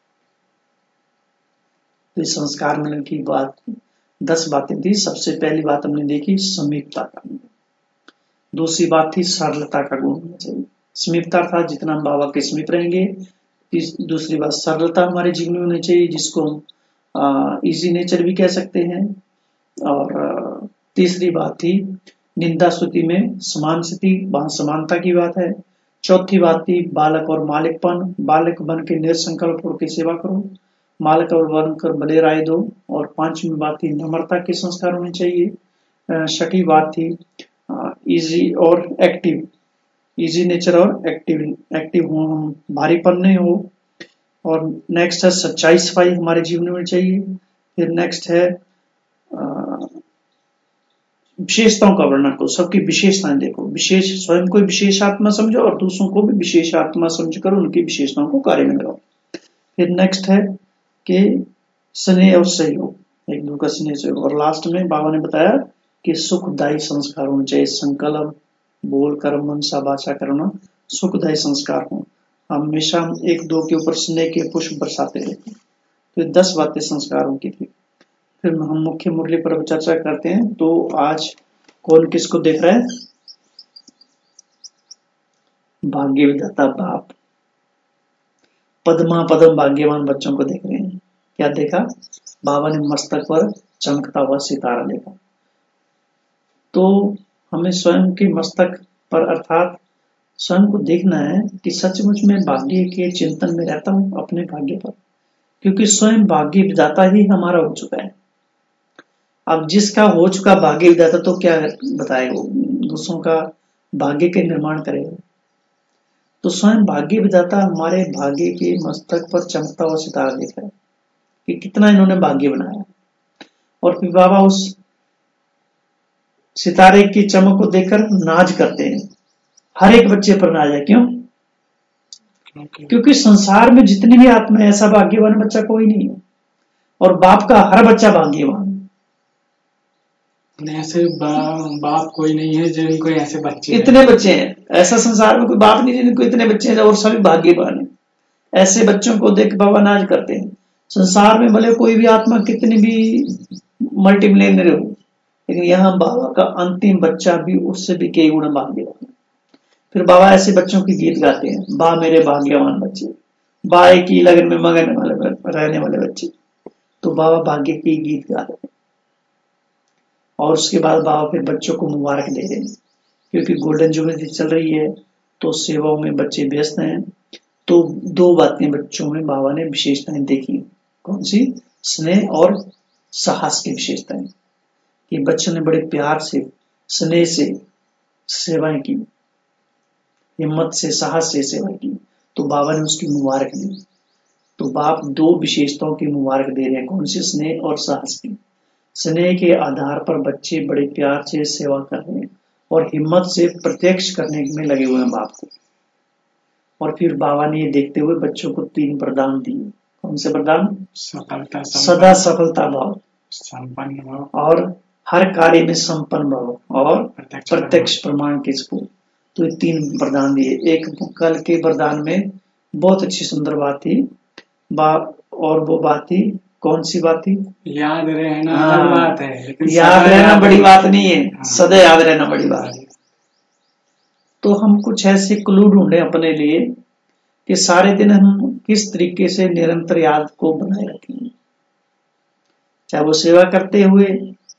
तो इस संस्कार मिलन की बात दस बातें थी। सबसे पहली बात हमने देखी समीपता का गुण, दूसरी बात थी सरलता का गुण होना चाहिए। समीपता था जितना हम बाबा के समीप रहेंगे। दूसरी बात सरलता हमारे जीवन में होनी चाहिए जिसको हम इजी नेचर भी कह सकते हैं। और आ, तीसरी बात थी निंदा स्तुति में समान स्थिति, वहां समानता की बात है। चौथी बात थी बालक और मालिकपन, बालक बन के निरसंकल्प होकर सेवा करो, मालक और बनकर भले राय दो। और पांचवी बात थी नम्रता के संस्कार होने चाहिए। छठी बात थी इजी और एक्टिव, इजी नेचर और एक्टिव एक्टिव हो हम, भारीपन नहीं हो। और नेक्स्ट है सच्चाई सफाई हमारे जीवन में चाहिए। फिर नेक्स्ट है विशेषताओं का वर्णन करो, सबकी विशेषताएं देखो, विशेष स्वयं को विशेष आत्मा समझो और दूसरों को भी विशेष आत्मा समझकर उनकी विशेषताओं को कार्य में लगाओ। फिर नेक्स्ट है कि स्नेह और सहयोग, एक दूसरे का स्नेह सहयोग। और लास्ट में बाबा ने बताया कि सुखदायी संस्कार होने चाहिए, संकल्प बोल कर्म मनसा वाचा करना सुखदायी संस्कार हो। हमेशा हम एक दो के ऊपर स्नेह के पुष्प बरसाते रहते हैं। तो दस बातें संस्कारों की थी। फिर हम मुख्य मुरली पर चर्चा करते हैं। तो आज कौन किसको देख रहा है? भाग्य विधाता बाप पद्मा पद्म भाग्यवान बच्चों को देख रहे हैं। क्या देखा? बाबा ने मस्तक पर चमकता हुआ सितारा देखा। तो हमें स्वयं के मस्तक पर अर्थात स्वयं को देखना है कि सचमुच में भाग्य के चिंतन में रहता हूं अपने भाग्य पर, क्योंकि स्वयं भाग्य विधाता ही हमारा हो चुका है। अब जिसका हो चुका भाग्य विधाता तो क्या बताएगा, दूसरों का भाग्य के निर्माण करेगा। तो स्वयं भाग्य विधाता हमारे भाग्य के मस्तक पर चमकता हुआ सितारा देख रहा है कि कितना इन्होंने भाग्य बनाया। और फिर बाबा उस सितारे की चमक को देखकर नाज करते हैं। हर एक बच्चे पर नाज है। क्यों? क्योंकि संसार में जितनी भी आत्मा ऐसा भाग्यवान बच्चा कोई नहीं है और बाप का हर बच्चा भाग्यवान। ऐसे बा, बाप कोई नहीं है जिनको ऐसे बच्चे इतने बच्चे हैं, ऐसा संसार में कोई बाप नहीं जिनको इतने बच्चे हैं और सभी भाग्यवान है। ऐसे बच्चों को देख बाबा नाज करते हैं। संसार में भले कोई भी आत्मा कितनी भी मल्टीमिलियनर हो, लेकिन यहाँ बाबा का अंतिम बच्चा भी उससे भी कई गुना भाग्यवान है। फिर बाबा ऐसे बच्चों की गीत गाते हैं, बा मेरे भाग्यवान बच्चे, बाए की लगन में मगन वाले रहने वाले बच्चे। तो बाबा भाग्य की गीत गा रहे हैं। और उसके बाद बाबा फिर बच्चों को मुबारक दे रहे हैं, क्योंकि गोल्डन जुबली चल रही है तो सेवाओं में बच्चे व्यस्त हैं। तो दो बातें बच्चों में बाबा ने विशेषताएं देखी। कौन सी? स्नेह और साहस की विशेषताएं। कि बच्चों ने बड़े प्यार से स्नेह से सेवाएं की, हिम्मत से साहस से सेवा की, तो बाबा ने उसकी मुबारक दी। तो बाप दो विशेषताओं की मुबारक दे रहे हैं। कौन सी? स्नेह और साहस की। स्नेह के आधार पर बच्चे बड़े प्यार से सेवा कर रहे हैं और हिम्मत से प्रत्यक्ष करने में लगे हुए हैं बाप को। और फिर बाबा ने ये देखते हुए बच्चों को तीन वरदान दिए। कौन से वरदान? सफलता, सदा सफलता भाव, संपन्न भाव और हर कार्य में संपन्न भाव और प्रत्यक्ष प्रमाण के स्फूर्त। तो ये तीन वरदान दिए। एक कल के वरदान में बहुत अच्छी सुंदर बात थी बा, और वो बात थी, कौन सी बात थी? याद रहना हाँ, अलग बात है, लेकिन याद रहना बड़ी बात नहीं है, हाँ, सदा याद रहना बड़ी बात है। तो हम कुछ ऐसे क्लू ढूंढे अपने लिए कि सारे दिन हम किस तरीके से निरंतर याद को बनाए रखें, चाहे वो सेवा करते हुए,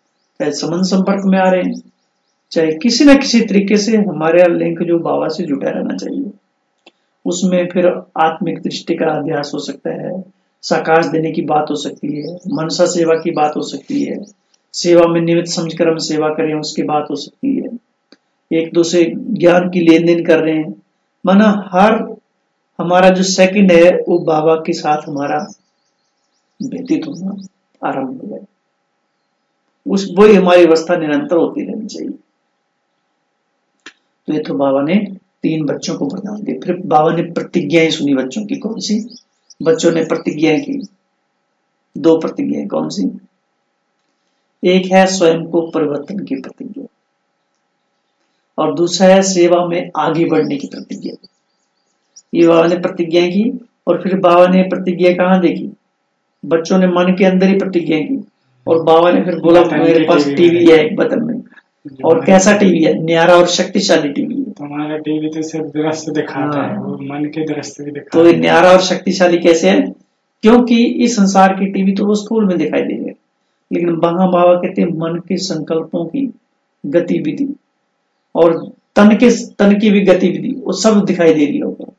चाहे संबंध संपर्क में आ रहे हैं, चाहे किसी न किसी तरीके से हमारे लिंक जो बाबा से जुटा रहना चाहिए। उसमें फिर आत्मिक दृष्टि का अभ्यास हो सकता है, साकाश देने की बात हो सकती है, मनसा सेवा की बात हो सकती है, सेवा में निमित्त समझकर हम सेवा करें उसकी बात हो सकती है, एक दूसरे ज्ञान की लेन देन कर रहे हैं। माना हर हमारा जो सेकंड है वो बाबा के साथ हमारा व्यतीत होना आरंभ हो जाए, उस वही हमारी अवस्था निरंतर होती रहनी चाहिए। तो ये तो बाबा ने तीन बच्चों को वरदान दिए। फिर बाबा ने प्रतिज्ञाएं सुनी बच्चों की। कौन सी? बच्चों ने प्रतिज्ञाएं की, दो प्रतिज्ञाएं। कौन सी? एक है स्वयं को परिवर्तन की प्रतिज्ञा और दूसरा है सेवा में आगे बढ़ने की प्रतिज्ञा। ये बाबा ने प्रतिज्ञा की और फिर बाबा ने प्रतिज्ञा कहाँ देखी? बच्चों ने मन के अंदर ही प्रतिज्ञा की और बाबा ने फिर बोला मेरे पास टीवी है एक बटन में। और कैसा टीवी है? न्यारा और शक्तिशाली टीवी है। तुम्हारा टीवी तो सिर्फ दृश्य दिखाता हाँ। है, वो मन के दृश्य भी दिखाता तो है। ये न्यारा और शक्तिशाली कैसे है? क्योंकि इस संसार की टीवी तो वो स्थूल में दिखाई दे रही है, लेकिन वहां बाबा कहते हैं मन के संकल्पों की गतिविधि और तन के तन की भी गतिविधि वो सब दिखाई दे रही होगा।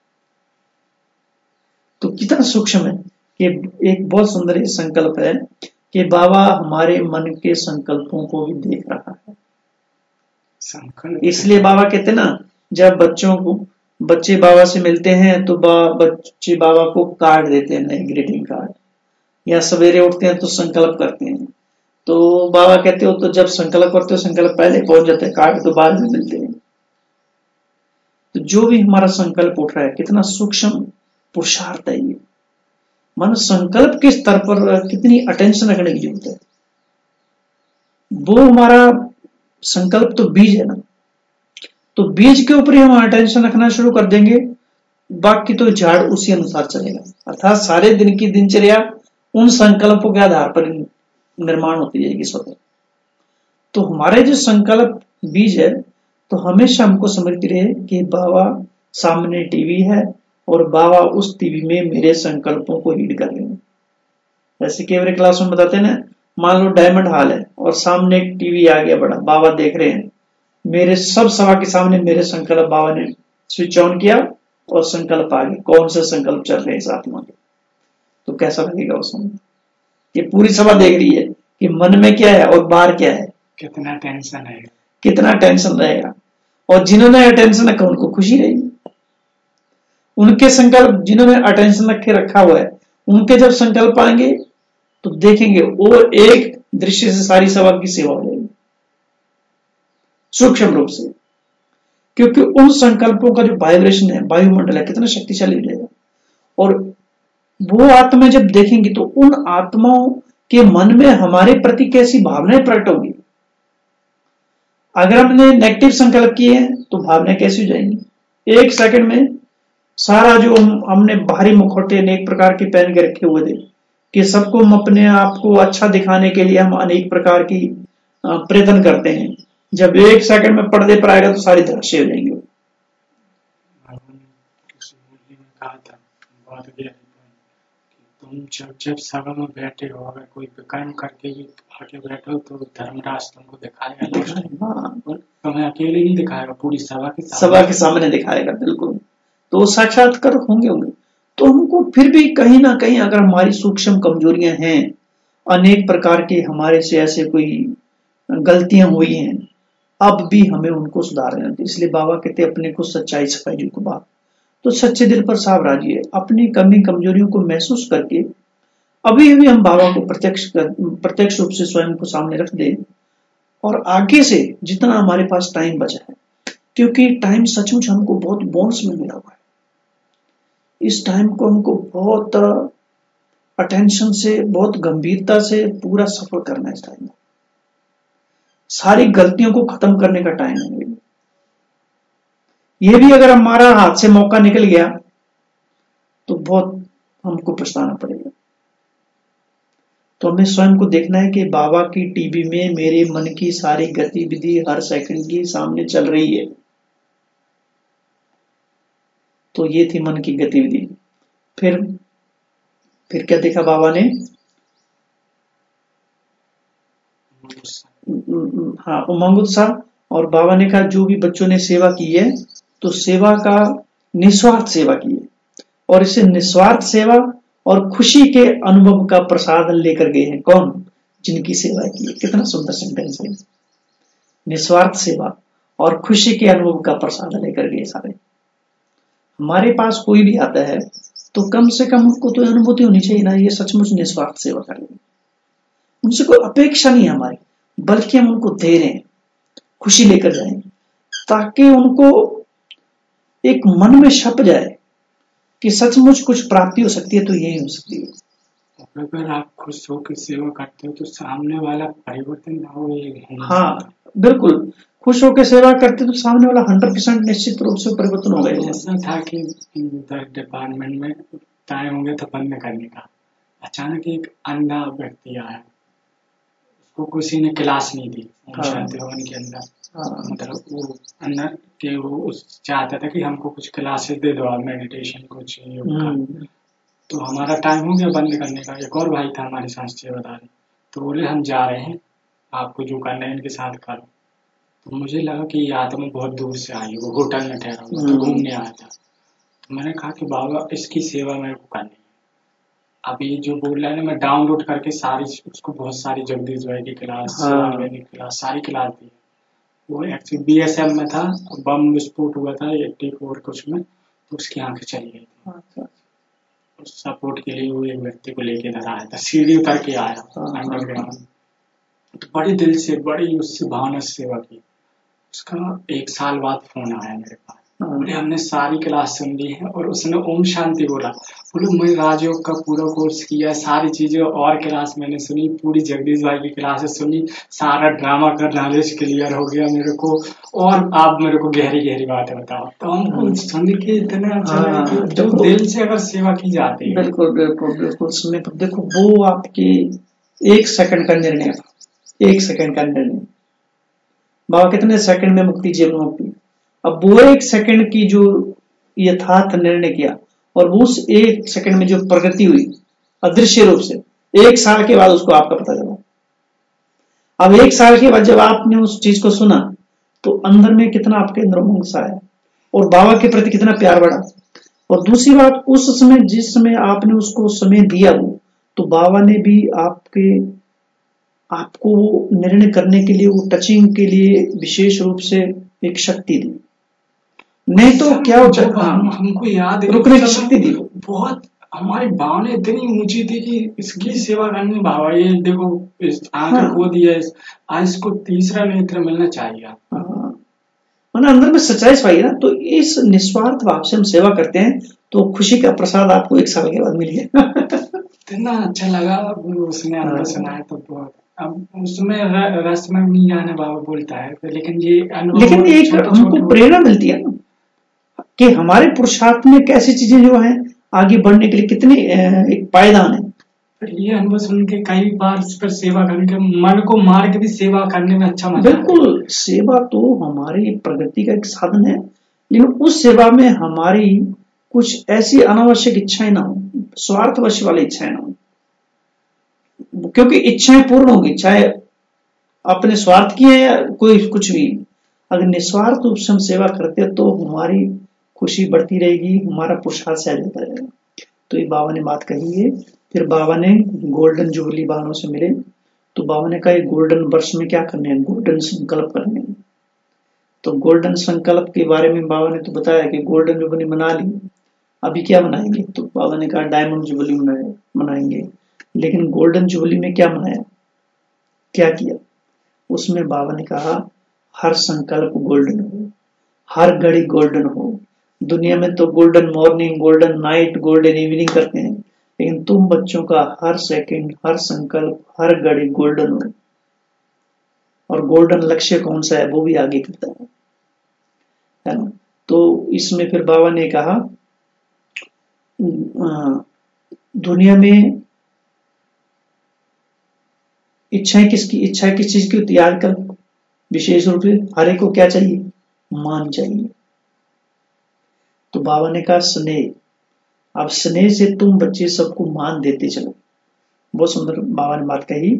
तो कितना सूक्ष्म है कि एक बहुत सुंदर संकल्प है कि बाबा हमारे मन के संकल्पों को भी देख रहा है। संकल्प इसलिए बाबा कहते हैं ना, जब बच्चों को बच्चे बाबा से मिलते हैं तो बा, बच्चे बाबा को कार्ड देते हैं, नए ग्रीटिंग कार्ड, या सवेरे उठते हैं तो संकल्प करते हैं। तो बाबा कहते हो तो जब संकल्प करते हो संकल्प पहले पहुंच जाते हैं, कार्ड तो बाद में मिलते हैं। तो जो भी हमारा संकल्प उठ रहा है कितना सूक्ष्म पुरुषार्थ है ये। मानो संकल्प के स्तर पर कितनी अटेंशन रखने की जरूरत है। वो हमारा संकल्प तो बीज है ना, तो बीज के ऊपर ही हम अटेंशन रखना शुरू कर देंगे, बाकी तो झाड़ उसी अनुसार चलेगा। अर्थात सारे दिन की दिनचर्या उन संकल्पों के आधार पर निर्माण होती जाएगी स्वतः। तो हमारे जो संकल्प बीज है, तो हमेशा हमको समझती रहे कि बाबा सामने टीवी है और बाबा उस टीवी में मेरे संकल्पों को रीड कर रहे हैं। जैसे केवरे क्लास में बताते हैं ना, मान लो डायमंड हॉल है और सामने एक टीवी आ गया बड़ा, बाबा देख रहे हैं, मेरे सब सभा के सामने मेरे संकल्प बाबा ने स्विच ऑन किया और संकल्प आ गए, कौन से संकल्प चल रहे हैं इस आत्मा के। तो कैसा लगेगा उस समय? ये पूरी सभा देख रही है कि मन में क्या है और बाहर क्या है, कितना टेंशन है, कितना टेंशन रहेगा। और जिन्होंने अटेंशन रखा उनको खुशी रहेगी। उनके संकल्प जिन्होंने अटेंशन रखे रखा हुआ है, उनके जब संकल्प आएंगे तो देखेंगे और एक दृश्य से सारी सभा की सेवा हो जाएगी सूक्ष्म रूप से, क्योंकि उन संकल्पों का जो वाइब्रेशन है, वायुमंडल है, कितना शक्तिशाली रहेगा। और वो आत्मा जब देखेंगी तो उन आत्माओं के मन में हमारे प्रति कैसी भावनाएं प्रकट होगी। अगर हमने नेगेटिव संकल्प किए हैं तो भावनाएं कैसी हो जाएंगी? एक सेकंड में सारा जो हम, हमने बाहरी मुखौटे अनेक प्रकार के पहन के रखे हुए थे कि सबको हम अपने आप को अच्छा दिखाने के लिए हम अनेक प्रकार की प्रयत्न करते हैं, जब एक सेकंड में पर्दे पर आएगा तो सारी दृश्य हो जाएंगे। कहा था बहुत गहरी कि तुम जब जब सभा में बैठे हो, अगर कोई विकर्म करके भी आके बैठो तो धर्मराज तुमको दिखाएगा, तुम्हें अकेले नहीं दिखाएगा, पूरी सभा के सभा के सामने दिखाएगा। बिल्कुल, तो साक्षात्कार होंगे होंगे तो हमको फिर भी कहीं ना कहीं अगर हमारी सूक्ष्म कमजोरियां हैं, अनेक प्रकार के हमारे से ऐसे कोई गलतियां हुई हैं, अब भी हमें उनको सुधारना है। इसलिए बाबा कहते अपने को सच्चाई सफाई जो को बात, तो सच्चे दिल पर साफ राजिए। अपनी कमी कमजोरियों को महसूस करके अभी अभी हम बाबा को प्रत्यक्ष प्रत्यक्ष रूप से स्वयं को सामने रख दें और आगे से जितना हमारे पास टाइम बचा है, क्योंकि टाइम सचमुच हमको बहुत बोनस में मिला हुआ है, इस टाइम को हमको बहुत अटेंशन से, बहुत गंभीरता से पूरा सफर करना है। इस टाइम सारी गलतियों को खत्म करने का टाइम है। ये भी अगर हमारा हाथ से मौका निकल गया तो बहुत हमको पछताना पड़ेगा। तो हमें स्वयं को देखना है कि बाबा की टीवी में मेरे मन की सारी गतिविधि हर सेकंड की सामने चल रही है। तो ये थी मन की गतिविधि। फिर फिर क्या देखा बाबा ने? हाँ उमंग उत्साह। और बाबा ने कहा जो भी बच्चों ने सेवा की है तो सेवा का निस्वार्थ सेवा की है और इसे निस्वार्थ सेवा और खुशी के अनुभव का प्रसाद लेकर गए हैं। कौन? जिनकी सेवा की है। कितना सुंदर सेंटेंस है। निस्वार्थ सेवा और खुशी के अनुभव का प्रसाद लेकर गए सारे। हमारे पास कोई भी आता है तो कम से कम उनको तो अनुभूति होनी चाहिए ना, ये सचमुच निस्वार्थ सेवा कर रहे हैं, उनसे कोई अपेक्षा नहीं है हमारी, बल्कि हम उनको दे रहे हैं, खुशी लेकर जाएं, ताकि उनको एक मन में छप जाए कि सचमुच कुछ प्राप्ति हो सकती है तो यही हो सकती है। अगर आप खुश होकर सेवा करते हो तो सामने वाला परिवर्तन ना हो ये। हाँ बिल्कुल, खुश होकर सेवा करते तो सामने वाला हंड्रेड परसेंट निश्चित रूप से परिवर्तन हो गया। ऐसा था कि डिपार्टमेंट में टाइम हो गया था बंद करने का, अचानक एक अंधा व्यक्ति आया, उसको किसी ने क्लास नहीं दी शांति भवन के अंदर। मतलब वो अंदर के वो उस चाहता था कि हमको कुछ क्लासेस दे दो, मेडिटेशन कुछ योग का। तो हमारा टाइम हो गया बंद करने का। एक और भाई था हमारे साथ सेवादारी, तो बोले हम जा रहे हैं, आपको जो करना है इनके साथ करो। तो मुझे लगा कि ये आदमी बहुत दूर से आई, वो होटल में ठहरा हुआ तो घूमने आया था। तो मैंने कहा कि बाबा इसकी सेवा मेरे को करनी है। अब ये जो बोल रहा है ना, मैं डाउनलोड करके सारी उसको बहुत सारी जगदीश भाई की क्लास, ऑर्गेनिक क्लास, सारी क्लास दी। वो एक्चुअली बी एस एफ में था, बम विस्फोट हुआ था एट्टी फोर कुछ में, तो उसकी आंखें चली गई थी। उस सपोर्ट के लिए वो एक व्यक्ति को लेके इधर आया था, सीढ़ी उतर के आया अंडरग्राउंड। तो बड़े दिल से, बड़ी उससे भावना से सेवा की। उसका एक साल बाद फोन आया मेरे पास, बोले हमने सारी क्लास सुन ली है और उसने ओम शांति बोला। बोले मैं राजयोग का पूरा कोर्स किया, सारी चीजें और क्लास मैंने सुनी, पूरी जगदीश भाई की क्लासेस सुनी, सारा ड्रामा का नॉलेज क्लियर हो गया मेरे को, और आप मेरे को गहरी गहरी बातें बताओ। तो हमको सुन के इतना अच्छा लगा कि जो दिल से अगर सेवा की जाती है। बिल्कुल बिल्कुल बिल्कुल सुनने पर देखो, वो आपके एक सेकंड का निर्णय था, एक सेकंड का निर्णय। बाबा कितने सेकंड में मुक्ति, जीवन मुक्ति। अब वो एक सेकंड की जो यथार्थ निर्णय किया और वो उस एक सेकंड में जो प्रगति हुई अदृश्य रूप से, एक साल के बाद उसको आपका पता चला। अब एक साल के बाद जब आपने उस चीज को सुना तो अंदर में कितना आपके अंदर उमंग सा आया और बाबा के प्रति कितना प्यार बढ़ा। और दूसरी बात, उस समय जिस समय आपने उसको समय दिया वो, तो बाबा ने भी आपके आपको वो निर्णय करने के लिए, वो टचिंग के लिए विशेष रूप से एक शक्ति दी। नहीं तो क्या हो, हम, हमको याद है रुकने की शक्ति दी। बहुत हमारी भावना इतनी ऊंची थी कि इसकी सेवा करनी, बाबा ये देखो आंखें खो दिया, आज इसको तीसरा नेत्र मिलना चाहिए। मैंने अंदर में सच्चाई पाई ना, तो इस निस्वार्थ भाव से हम सेवा करते हैं तो खुशी का प्रसाद आपको एक साल के बाद मिल गया। इतना अच्छा लगा उसने अंदर सुनाया तो बहुत। अब उसमें रस में नहीं आने बाबा बोलता है, लेकिन ये लेकिन एक हमको प्रेरणा मिलती है ना कि हमारे पुरुषार्थ में कैसी चीजें जो हैं आगे बढ़ने के लिए कितने एक पायदान है। ये अनुभव सुन के कई बार इस पर सेवा करने के मन को मार के भी सेवा करने में अच्छा मजा। बिल्कुल, सेवा तो हमारी प्रगति का एक साधन है, लेकिन उस सेवा में हमारी कुछ ऐसी अनावश्यक इच्छाएं ना हो, स्वार्थवश वाली इच्छाएं ना हो, क्योंकि इच्छाएं पूर्ण होंगी चाहे अपने स्वार्थ की है या कोई कुछ भी। अगर निस्वार्थ रूप से हम सेवा करते हैं तो हमारी खुशी बढ़ती रहेगी, हमारा पुरुषार्थ सहज होता रहेगा। तो ये बाबा ने बात कही है। फिर बाबा ने गोल्डन जुबली बहनों से मिले तो बाबा ने कहा गोल्डन वर्ष में क्या करने हैं, गोल्डन संकल्प करने हैं। तो गोल्डन संकल्प के बारे में बाबा ने तो बताया कि गोल्डन जुबली मना ली, अभी क्या मनाएंगे। तो बाबा ने कहा डायमंड जुबली मनाएंगे। लेकिन गोल्डन जुबली में क्या मनाया, क्या किया? उसमें बाबा ने कहा हर संकल्प गोल्डन हो, हर घड़ी गोल्डन हो। दुनिया में तो golden morning, golden night, golden evening करते हैं, लेकिन तुम बच्चों का हर सेकंड, हर संकल्प, हर घड़ी गोल्डन हो। और गोल्डन लक्ष्य कौन सा है वो भी आगे करता है, है ना। तो इसमें फिर बाबा ने कहा दुनिया में इच्छाएं किसकी, इच्छा किस चीज की होती है आजकल? विशेष रूप से हर एक को क्या चाहिए? मान चाहिए। तो बाबा ने कहा स्नेह। अब स्नेह से तुम बच्चे सबको मान देते चलो। बहुत सुंदर बाबा ने बात कही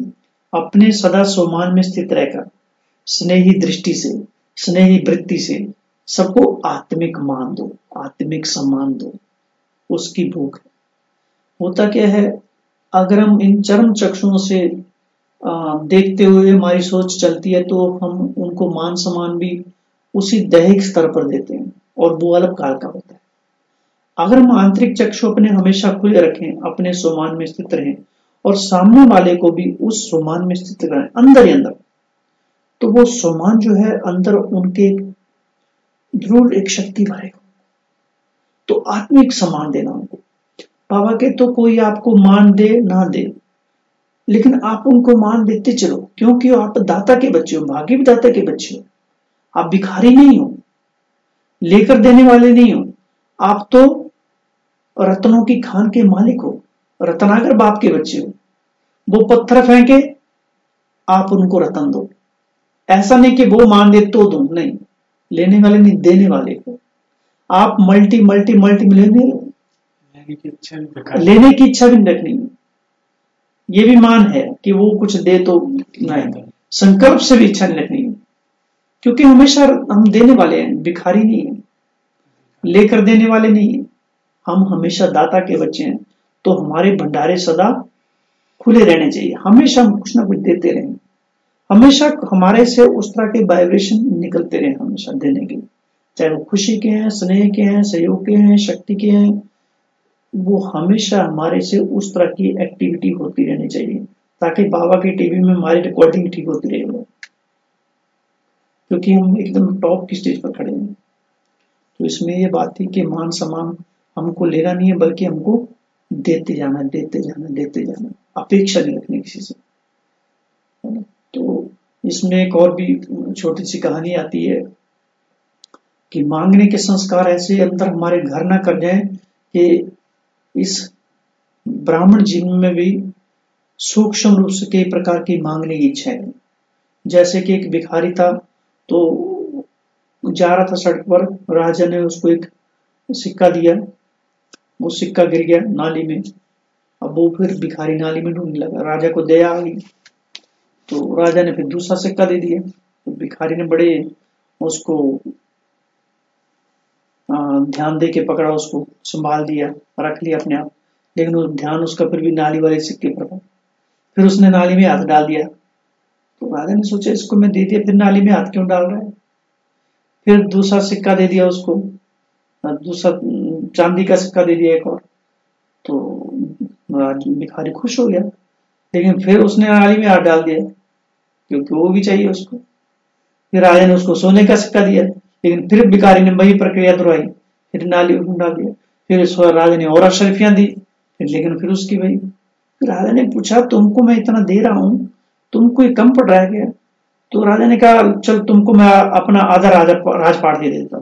अपने सदा सोमान में स्थित रहकर स्नेही दृष्टि से, स्नेही वृत्ति से सबको आत्मिक मान दो, आत्मिक सम्मान दो, उसकी भूख है। होता क्या है, अगर हम इन चरम चक्षुओं से आ, देखते हुए हमारी सोच चलती है तो हम उनको मान सम्मान भी उसी दैहिक स्तर पर देते हैं और वो अल्प काल का होता है। अगर हम आंतरिक चक्षु अपने हमेशा खुले रखें, अपने सोमान में स्थित रहें और सामने वाले को भी उस सोमान में स्थित करें अंदर ही अंदर, तो वो सोमान जो है अंदर उनके जरूर एक शक्ति भरेगा। तो आत्मिक सम्मान देना उनको। बाबा के तो कोई आपको मान दे ना दे, लेकिन आप उनको मान देते चलो, क्योंकि आप दाता के बच्चे हो, भाग्य दाता के बच्चे हो। आप भिखारी नहीं हो, लेकर देने वाले नहीं हो, आप तो रत्नों की खान के मालिक हो, रत्नाकर बाप के बच्चे हो। वो पत्थर फेंके, आप उनको रतन दो। ऐसा नहीं कि वो मान दे तो दो, नहीं, लेने वाले नहीं, देने वाले हो आप। मल्टी मल्टी मल्टी मिलियनियर हो, लेने की इच्छा भी नहीं रखनी। ये भी मान है कि वो कुछ दे तो नहीं, संकल्प से भी इच्छा नहीं रखनी, क्योंकि हमेशा हम देने वाले हैं, भिखारी नहीं है, लेकर देने वाले नहीं है। हम हमेशा दाता के बच्चे हैं, तो हमारे भंडारे सदा खुले रहने चाहिए। हमेशा हम कुछ ना कुछ देते रहें, हमेशा हमारे से उस तरह के वाइब्रेशन निकलते रहे, हमेशा देने के, चाहे वो खुशी के हैं, स्नेह के हैं, सहयोग के हैं, शक्ति के हैं, वो हमेशा हमारे से उस तरह की एक्टिविटी होती रहनी चाहिए, ताकि बाबा के टीवी में हमारी रिकॉर्डिंग ठीक होती रहे वो, क्योंकि हम एकदम टॉप की स्टेज पर खड़े हैं। तो इसमें ये बात थी कि मान सम्मान हमको लेना नहीं है, बल्कि हमको देते जाना, देते जाना, देते जाना, अपेक्षा नहीं रखनी किसी से। तो इसमें एक और भी छोटी सी कहानी आती है कि मांगने के संस्कार ऐसे अंदर हमारे घर ना कर जाएं कि इस ब्राह्मण जीवन में भी सूक्ष्म रूप से कई प्रकार की मांगने की इच्छा है। जैसे कि एक भिखारी था, तो जा रहा था सड़क पर, राजा ने उसको एक सिक्का दिया, वो सिक्का गिर गया नाली में। अब वो फिर भिखारी नाली में ढूंढने लगा, राजा को दया आ गई, तो राजा ने फिर दूसरा सिक्का दे दिया। तो भिखारी ने बड़े उसको ध्यान दे के पकड़ा, उसको संभाल दिया, रख लिया अपने आप, लेकिन वो ध्यान उसका फिर भी नाली वाले सिक्के पर था। फिर उसने नाली में हाथ डाल दिया, तो राजा ने सोचा इसको मैं दे दिया, फिर नाली में हाथ क्यों डाल रहा है। फिर दूसरा सिक्का दे दिया उसको, दूसरा चांदी का सिक्का दे दिया एक और, तो भिखारी खुश हो गया। लेकिन फिर उसने नाली में हाथ डाल दिया, क्योंकि वो भी चाहिए उसको। फिर राजा ने उसको सोने का सिक्का दिया, लेकिन फिर भिखारी ने वही प्रक्रिया दोहराई, फिर नाली में डाल दिया। फिर राजा ने और शर्फियां दी, फिर लेकिन फिर उसकी वही। फिर राजा ने पूछा तुमको मैं इतना दे रहा हूं, तुमको ये कम पड़ रहा है क्या। तो राजा ने कहा चल तुमको मैं अपना आधा राजा राजपाट दे देता।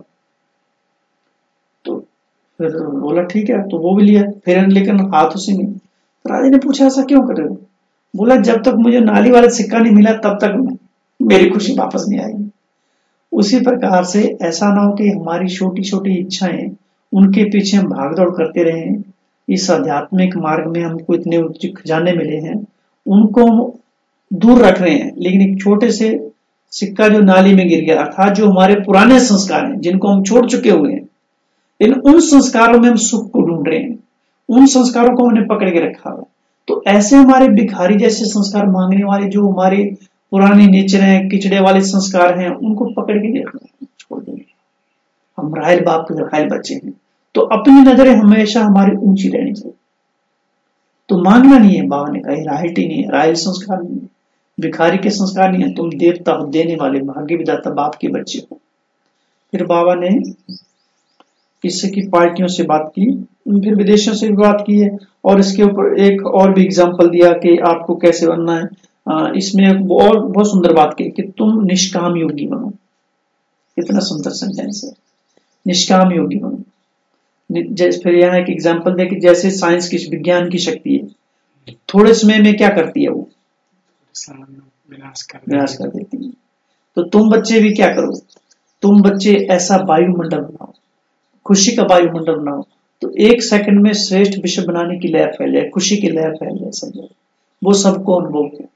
तो फिर बोला ठीक है, तो वो भी लिया, फिर लेकिन हाथ उसी में। तो राजा ने पूछा ऐसा क्यों कर रहे हो। बोला जब तक मुझे नाली वाला सिक्का नहीं मिला तब तक मेरी खुशी वापस नहीं आएगी। उसी प्रकार से ऐसा ना हो कि हमारी छोटी छोटी इच्छाएं, उनके पीछे हम भागदौड़ करते रहें। इस आध्यात्मिक मार्ग में हमको इतने उच्च खजाने मिले हैं, उनको दूर रख रहे हैं, लेकिन एक छोटे से सिक्का जो नाली में गिर गया, अर्थात जो हमारे पुराने संस्कार हैं जिनको हम छोड़ चुके हुए हैं, लेकिन उन संस्कारों में हम सुख को ढूंढ रहे हैं, उन संस्कारों को हमने पकड़ के रखा हुआ। तो ऐसे हमारे भिखारी जैसे संस्कार मांगने वाले जो हमारे पुराने नेचर हैं, किचड़े वाले संस्कार हैं, उनको पकड़ के छोड़ देंगे। हम रायल बाप के रायल बच्चे हैं, तो अपनी नजरें हमेशा हमारी ऊंची रहनी चाहिए। तो मांगना नहीं है, बाबा ने कहा रायल्टी नहीं है, रायल संस्कार नहीं है, भिखारी के संस्कार नहीं है, तुम देवता हो, देने वाले, भाग्य विधाता बाप के बच्चे हो। फिर बाबा ने किसी की पार्टियों से बात की, फिर विदेशों से भी बात की है, और इसके ऊपर एक और भी एग्जाम्पल दिया कि आपको कैसे बनना है। आ, इसमें और बहुत सुंदर बात की कि तुम निष्काम योगी बनो। कितना सुंदर सेंटेंस है, निष्काम योगी बनो। जैसे फिर यहाँ एक एग्जाम्पल दे कि जैसे साइंस की, विज्ञान की शक्ति है, थोड़े समय में क्या करती है, वो विनाश कर विनाश कर देती है। तो तुम बच्चे भी क्या करो, तुम बच्चे ऐसा वायुमंडल बनाओ, खुशी का वायुमंडल बनाओ, तो एक सेकंड में श्रेष्ठ विश्व बनाने की लहर फैल जाए, खुशी की लहर फैल जाए सब जगह, वो सबको अनुभव है।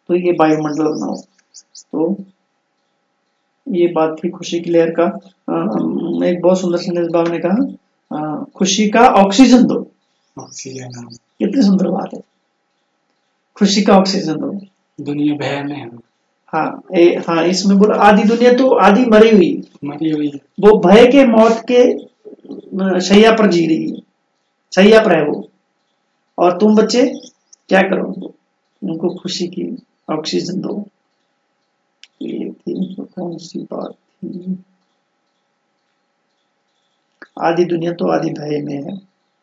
तो ये वायुमंडल बनाओ। तो ये बात थी खुशी की लहर का। आ, एक बहुत सुंदर संदेश बाबा ने कहा, आ, खुशी का ऑक्सीजन दो। ऑक्सीजन कितनी सुंदर बात है, खुशी का ऑक्सीजन दो। दुनिया भय में है, हाँ ए, हाँ इसमें बोला आधी दुनिया तो आधी मरी हुई, मरी हुई है। वो भय के मौत के अ, शैया पर जी रही है, शैया पर है वो, और तुम बच्चे क्या करो, उनको खुशी की ऑक्सीजन दो। ये थी तो कौन सी बात थी, आधी दुनिया तो आधी भय में है।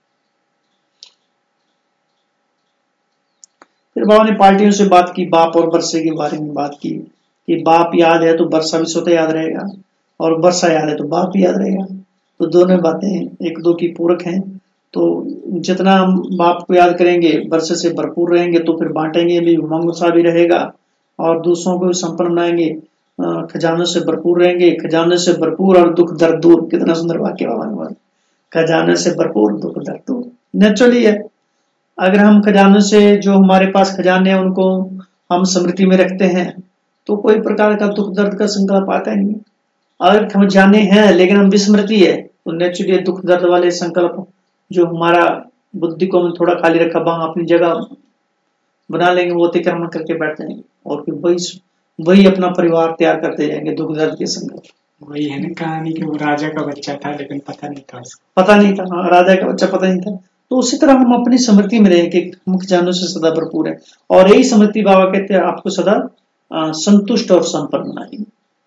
फिर बाबा ने पार्टियों से बात की, बाप और वर्षे के बारे में बात की कि बाप याद है तो वर्षा भी स्वतः याद रहेगा, और वर्षा याद है तो बाप भी याद रहेगा। तो दोनों बातें एक दो की पूरक हैं। तो जितना हम बाप को याद करेंगे, वर्षे से भरपूर रहेंगे, तो फिर बांटेंगे भी, उमंग उत्साह भी रहेगा, और दूसरों को भी संपन्न बनाएंगे। खजानों से भरपूर रहेंगे, खजाने से भरपूर और दुख दर्द दूर। कितना सुंदर वाक्य बाबा ने बोला, खजाने से भरपूर दुख दर्द दूर। नेचुरली है, अगर हम खजानों से, जो हमारे पास खजाने हैं उनको हम स्मृति में रखते हैं, तो कोई प्रकार का दुख दर्द का संकल्प आता ही नहीं। अगर खजाने हैं लेकिन हम विस्मृति है, तो नेचुरली दुख दर्द वाले संकल्प जो हमारा बुद्धि को थोड़ा खाली रखा, वहां अपनी जगह बना लेंगे, वो अतिक्रमण करके बैठ जाएंगे, और फिर वही वही अपना परिवार तैयार करते जाएंगे दुख दर्द के संकल्प। वही है ना कहानी कि वो राजा का बच्चा था लेकिन पता नहीं था उसको, पता नहीं था, हाँ, राजा का बच्चा पता नहीं था। तो उसी तरह हम अपनी स्मृति में रहे कि हम खजानों से सदा भरपूर है, और यही स्मृति बाबा कहते हैं आपको सदा आ, संतुष्ट और संपन्न बनाएगी।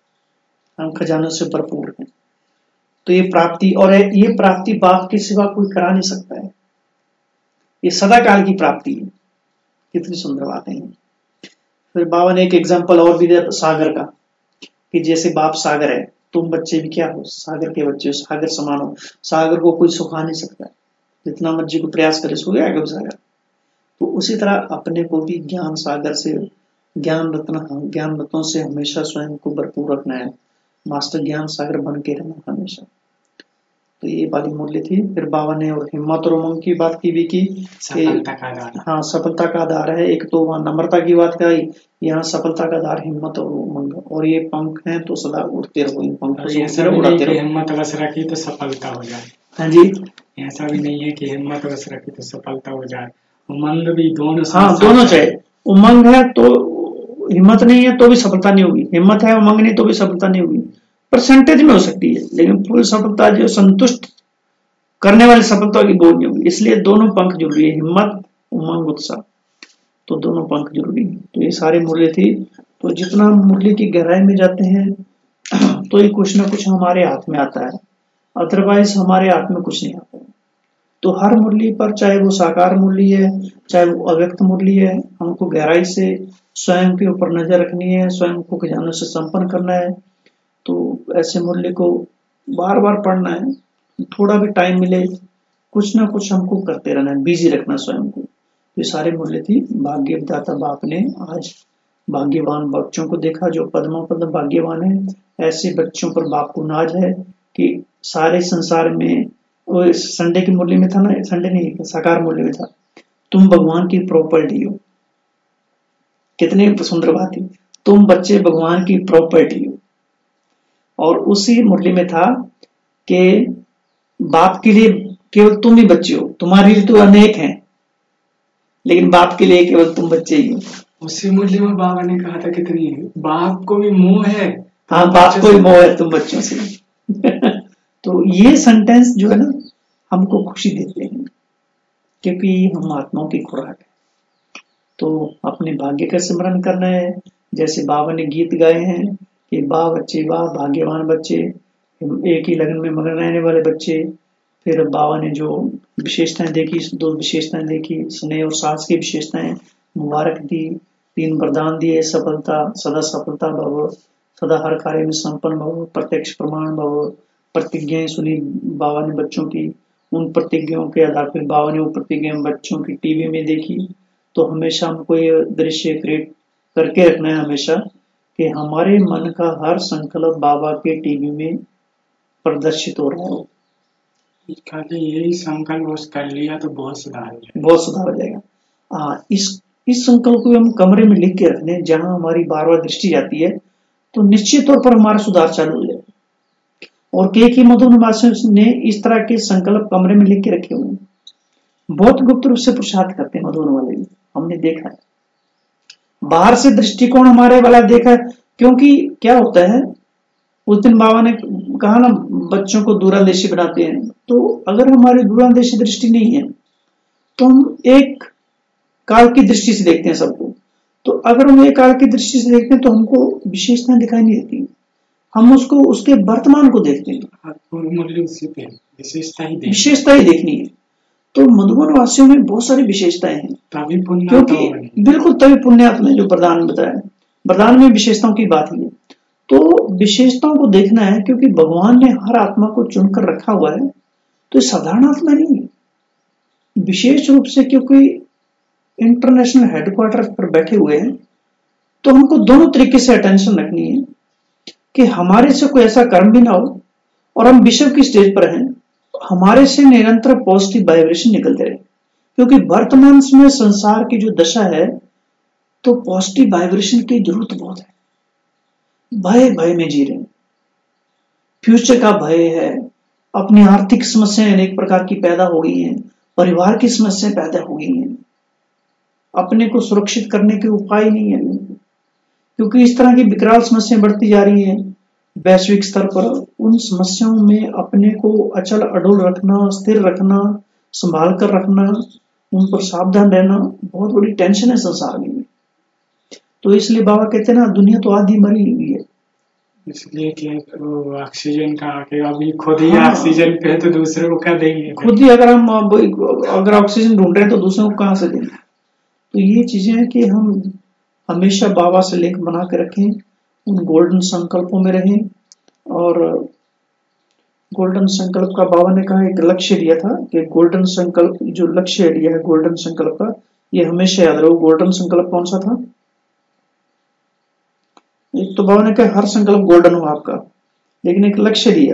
हम खजानों से भरपूर हैं, तो ये प्राप्ति, और ये प्राप्ति बाप के सिवा कोई करा नहीं सकता है, ये सदा काल की प्राप्ति है। कितनी सुंदर बातें हैं। फिर बाबा ने एक एग्जाम्पल और भी दिया सागर का, कि जैसे बाप सागर है, तुम बच्चे भी क्या हो, सागर के बच्चे हो, सागर समान हो। सागर को कोई सुखा नहीं सकता, जितना मर्जी को प्रयास करे सो गया सागर। तो उसी तरह अपने को भी ज्ञान सागर से, ज्ञान रत्न ज्ञान रत्नों से हमेशा स्वयं को भरपूर रखना है, मास्टर ज्ञान सागर बन के रहना हमेशा। तो ये वाली मूल्य थी। फिर बाबा ने और हिम्मत और उमंग की बात की भी की, सफलता का आधार, हाँ सफलता का आधार है। एक तो वहां नम्रता की बात कही, यहाँ सफलता का आधार हिम्मत और उमंग, और ये पंख हैं तो सदा उड़ते रहो, इन पंखों से उड़ते रहो, उड़ाते रहो। हिम्मत बस रखी तो सफलता हो जाए। हाँ जी, ऐसा भी नहीं है कि हिम्मत बस रखी तो सफलता हो जाए, उमंग भी दोनों, हाँ दोनों चाहिए। उमंग है तो हिम्मत नहीं है तो भी सफलता नहीं होगी, हिम्मत है उमंग नहीं तो भी सफलता नहीं होगी। परसेंटेज में हो सकती है, लेकिन पूरी सफलता जो संतुष्ट करने वाली सफलता की बोझ नहीं होगी। इसलिए दोनों पंख जरूरी है, हिम्मत उमंग उत्साह, तो दोनों पंख जरूरी है। तो ये सारे मूल्य थी। तो जितना हम मूल्य की गहराई में जाते हैं तो ये कुछ ना कुछ हमारे हाथ में आता है, अदरवाइज हमारे हाथ में कुछ नहीं आता है। तो हर मूल्य पर, चाहे वो साकार मूल्य है चाहे वो अव्यक्त मूल्य है, हमको गहराई से स्वयं के ऊपर नजर रखनी है, स्वयं को खजानों से संपन्न करना है। तो ऐसे मूल्य को बार बार पढ़ना है, थोड़ा भी टाइम मिले कुछ ना कुछ हमको करते रहना है, बिजी रखना स्वयं को। ये सारे मूल्य थी। भाग्यदाता बाप ने आज भाग्यवान बच्चों को देखा जो पद्मों पद भाग्यवान है। ऐसे बच्चों पर बाप को नाज है कि सारे संसार में, वो संडे के मूल्य में था ना, संडे नहीं साकार मूल्य में था, तुम भगवान की प्रॉपर्टी हो। कितनी सुंदर बात है, तुम बच्चे भगवान की प्रॉपर्टी हो। और उसी मूल्य में था कि बाप के लिए केवल तुम ही बच्चे हो, तुम्हारे लिए तो अनेक हैं, लेकिन बाप के लिए केवल तुम बच्चे ही हो। उसी मूल्य में बाबा ने कहा था कितनी बाप को भी मोह है, हाँ बाप को भी मोह है तुम बच्चों से। तो ये सेंटेंस जो है ना हमको खुशी देते हैं, क्योंकि हम आत्माओं की खुराक है। तो अपने भाग्य का स्मरण करना है, जैसे बाबा ने गीत गाए हैं कि वाह बच्चे वाह भाग्यवान बच्चे, एक ही लगन में मगन रहने वाले बच्चे। फिर बाबा ने जो विशेषताएं देखी, दो विशेषताएं देखी, स्नेह और साहस की विशेषताएं, मुबारक दी, तीन वरदान दिए, सफलता सदा सफलता भव, सदा हर कार्य में संपन्न भव, प्रत्यक्ष प्रमाण भव, प्रतिज्ञाएं सुनी बाबा ने बच्चों की। उन प्रतिज्ञाओं के आधार पर बाबा ने वो प्रतिज्ञाएं बच्चों की टीवी में देखी। तो हमेशा हमको ये दृश्य क्रिएट करके रखना है हमेशा कि हमारे मन का हर संकल्प बाबा के टीवी में प्रदर्शित हो रहा हो। खाली यही संकल्प कर लिया तो बहुत सुधार हो जाएगा, बहुत सुधार हो जाएगा। आ, इस इस संकल्प को हम कमरे में लिख के रख लें, जहां हमारी बार बार दृष्टि जाती है तो निश्चित तौर पर हमारा सुधार चालू हो जाए। और के की मधुबन ने इस तरह के संकल्प कमरे में लिख के रखे हुए हैं। बहुत गुप्त रूप से पुरुषार्थ करते हैं मधुबन वाले भी, हमने देखा है। बाहर से दृष्टिकोण हमारे वाला देखा है, क्योंकि क्या होता है, उस दिन बाबा ने कहा ना बच्चों को दूरंदेशी बनाते हैं, तो अगर हमारी दूरंदेशी दृष्टि नहीं है तो हम एक काल की दृष्टि से देखते हैं सबको। तो अगर हम एक काल की दृष्टि से देखते हैं तो हमको विशेषताएं दिखाई नहीं देती, हम उसको उसके वर्तमान को देखते हैं, विशेषता ही देखनी है। तो मधुबन वासियों में बहुत सारी विशेषताएं हैं, क्योंकि बिल्कुल तभी पुण्यात्मा जो वरदान बताया, वरदान में विशेषताओं की बात ही है। तो विशेषताओं को देखना है, क्योंकि भगवान ने हर आत्मा को चुनकर रखा हुआ है, तो साधारण आत्मा नहीं है। विशेष रूप से क्योंकि इंटरनेशनल हेडक्वार्टर पर बैठे हुए हैं, तो हमको दोनों तरीके से अटेंशन रखनी है कि हमारे से कोई ऐसा कर्म भी ना हो और हम विश्व की स्टेज पर हैं, हमारे से निरंतर पॉजिटिव वाइब्रेशन निकलते रहे। क्योंकि वर्तमान में संसार की जो दशा है, तो पॉजिटिव वाइब्रेशन की जरूरत बहुत है। भय भय में जी रहे हैं, फ्यूचर का भय है, अपनी आर्थिक समस्याएं अनेक प्रकार की पैदा हो गई हैं, परिवार की समस्याएं पैदा हो गई हैं, अपने को सुरक्षित करने के उपाय नहीं है, क्योंकि इस तरह की विकराल समस्याएं बढ़ती जा रही हैं वैश्विक स्तर पर। उन समस्याओं में अपने को अचल अडोल रखना, स्थिर रखना, संभाल कर रखना, उन पर सावधान रहना बहुत बड़ी टेंशन है संसार में। तो इसलिए बाबा कहते हैं ना, दुनिया तो आधी मरी हुई है, इसलिए कि ऑक्सीजन का आके अभी खुद ही हाँ, ऑक्सीजन पे तो दूसरे को क्या देंगे? खुद ही अगर हम अगर ऑक्सीजन ढूंढ रहे हैं तो दूसरों को कहां से देंगे? तो ये चीजें हैं कि हम हमेशा बाबा से लिंक बना के रखें, उन गोल्डन संकल्पों में रहें। और गोल्डन संकल्प का बाबा ने कहा एक लक्ष्य दिया था कि गोल्डन संकल्प जो लक्ष्य दिया है गोल्डन संकल्प का, ये हमेशा याद रहो। गोल्डन संकल्प कौन सा था? एक तो बाबा ने कहा हर संकल्प गोल्डन हो आपका, लेकिन एक लक्ष्य दिया,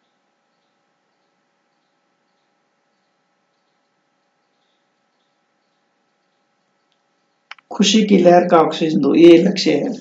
खुशी की लहर का ऑक्सीजन दो, ये लक्ष्य है।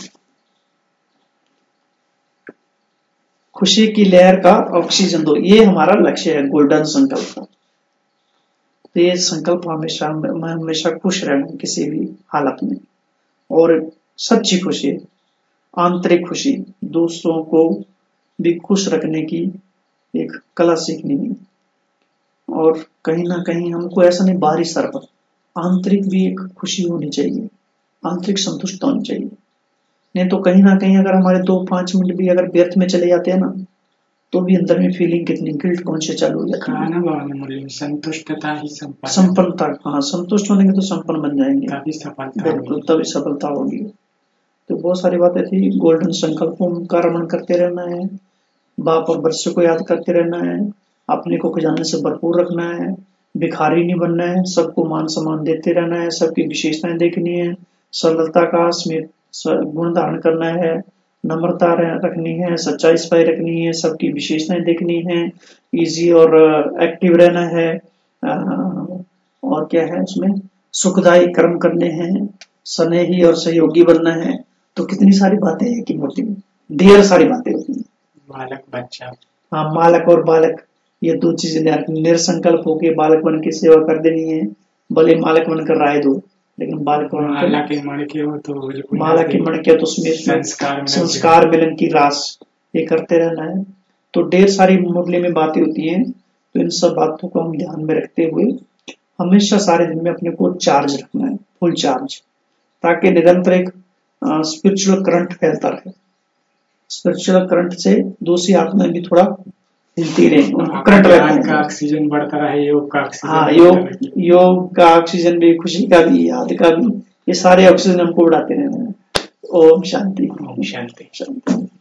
खुशी की लहर का ऑक्सीजन दो, ये हमारा लक्ष्य है गोल्डन संकल्प का। तो ये संकल्प हमेशा मैं हमेशा खुश रहना किसी भी हालत में, और सच्ची खुशी, आंतरिक खुशी, दूसरों को भी खुश रखने की एक कला सीखनी है। और कहीं ना कहीं हमको ऐसा नहीं बाहरी स्तर पर, आंतरिक भी एक खुशी होनी चाहिए, आंतरिक संतुष्ट होनी चाहिए। नहीं तो कहीं ना कहीं अगर हमारे दो पांच मिनट भी अगर व्यर्थ में चले जाते हैं ना, तो भी अंदर में फीलिंग कितनी गिल्ट कौन से चालू हो जाती है। संतुष्टता ही संपन्नता, हाँ संतुष्ट होंगे तो संपन्न बन जाएंगे, तभी सफलता, बिल्कुल तभी सफलता होगी। तो बहुत सारी बातें थी। गोल्डन संकल्पों का रमण करते रहना है, बाप और बच्चे को याद करते रहना है, अपने को खजाने से भरपूर रखना है, भिखारी नहीं बनना है, सबको मान सम्मान देते रहना है, सबकी विशेषताएं देखनी है, सरलता का स्मित गुण धारण करना है, नम्रता रखनी है, सच्चाई सफाई रखनी है, सबकी विशेषताएं देखनी है, इजी और एक्टिव रहना है, और क्या है उसमें सुखदायी कर्म करने हैं, स्नेही और सहयोगी बनना है। तो कितनी सारी बातें हैं कि मूर्ति में ढेर सारी बातें होती हैं। बालक बच्चा, हाँ मालक और बालक, ये दो चीजें निरसंकल्प होके बालक बन के सेवा कर देनी है। भले मालक बनकर राय दो, लेकिन बालक माला के मणके हो तो माला के मणके तो उसमें संस्कार संस्कार मिलन की रास ये करते रहना है। तो ढेर सारी मुरली में बातें होती हैं। तो इन सब बातों को हम ध्यान में रखते हुए हमेशा सारे दिन में अपने को चार्ज रखना है, फुल चार्ज, ताकि निरंतर एक स्पिरिचुअल करंट फैलता रहे। स्पिरिचुअल करंट से दूसरी आत्मा भी थोड़ा हिलती रहे, करंट का ऑक्सीजन बढ़ता रहे, योग का ऑक्सीजन, हाँ योग योग का ऑक्सीजन भी, खुशी का भी, याद का भी, ये सारे ऑक्सीजन हमको बढ़ाते रहना है। ओम शांति, ओम शांति, शांति।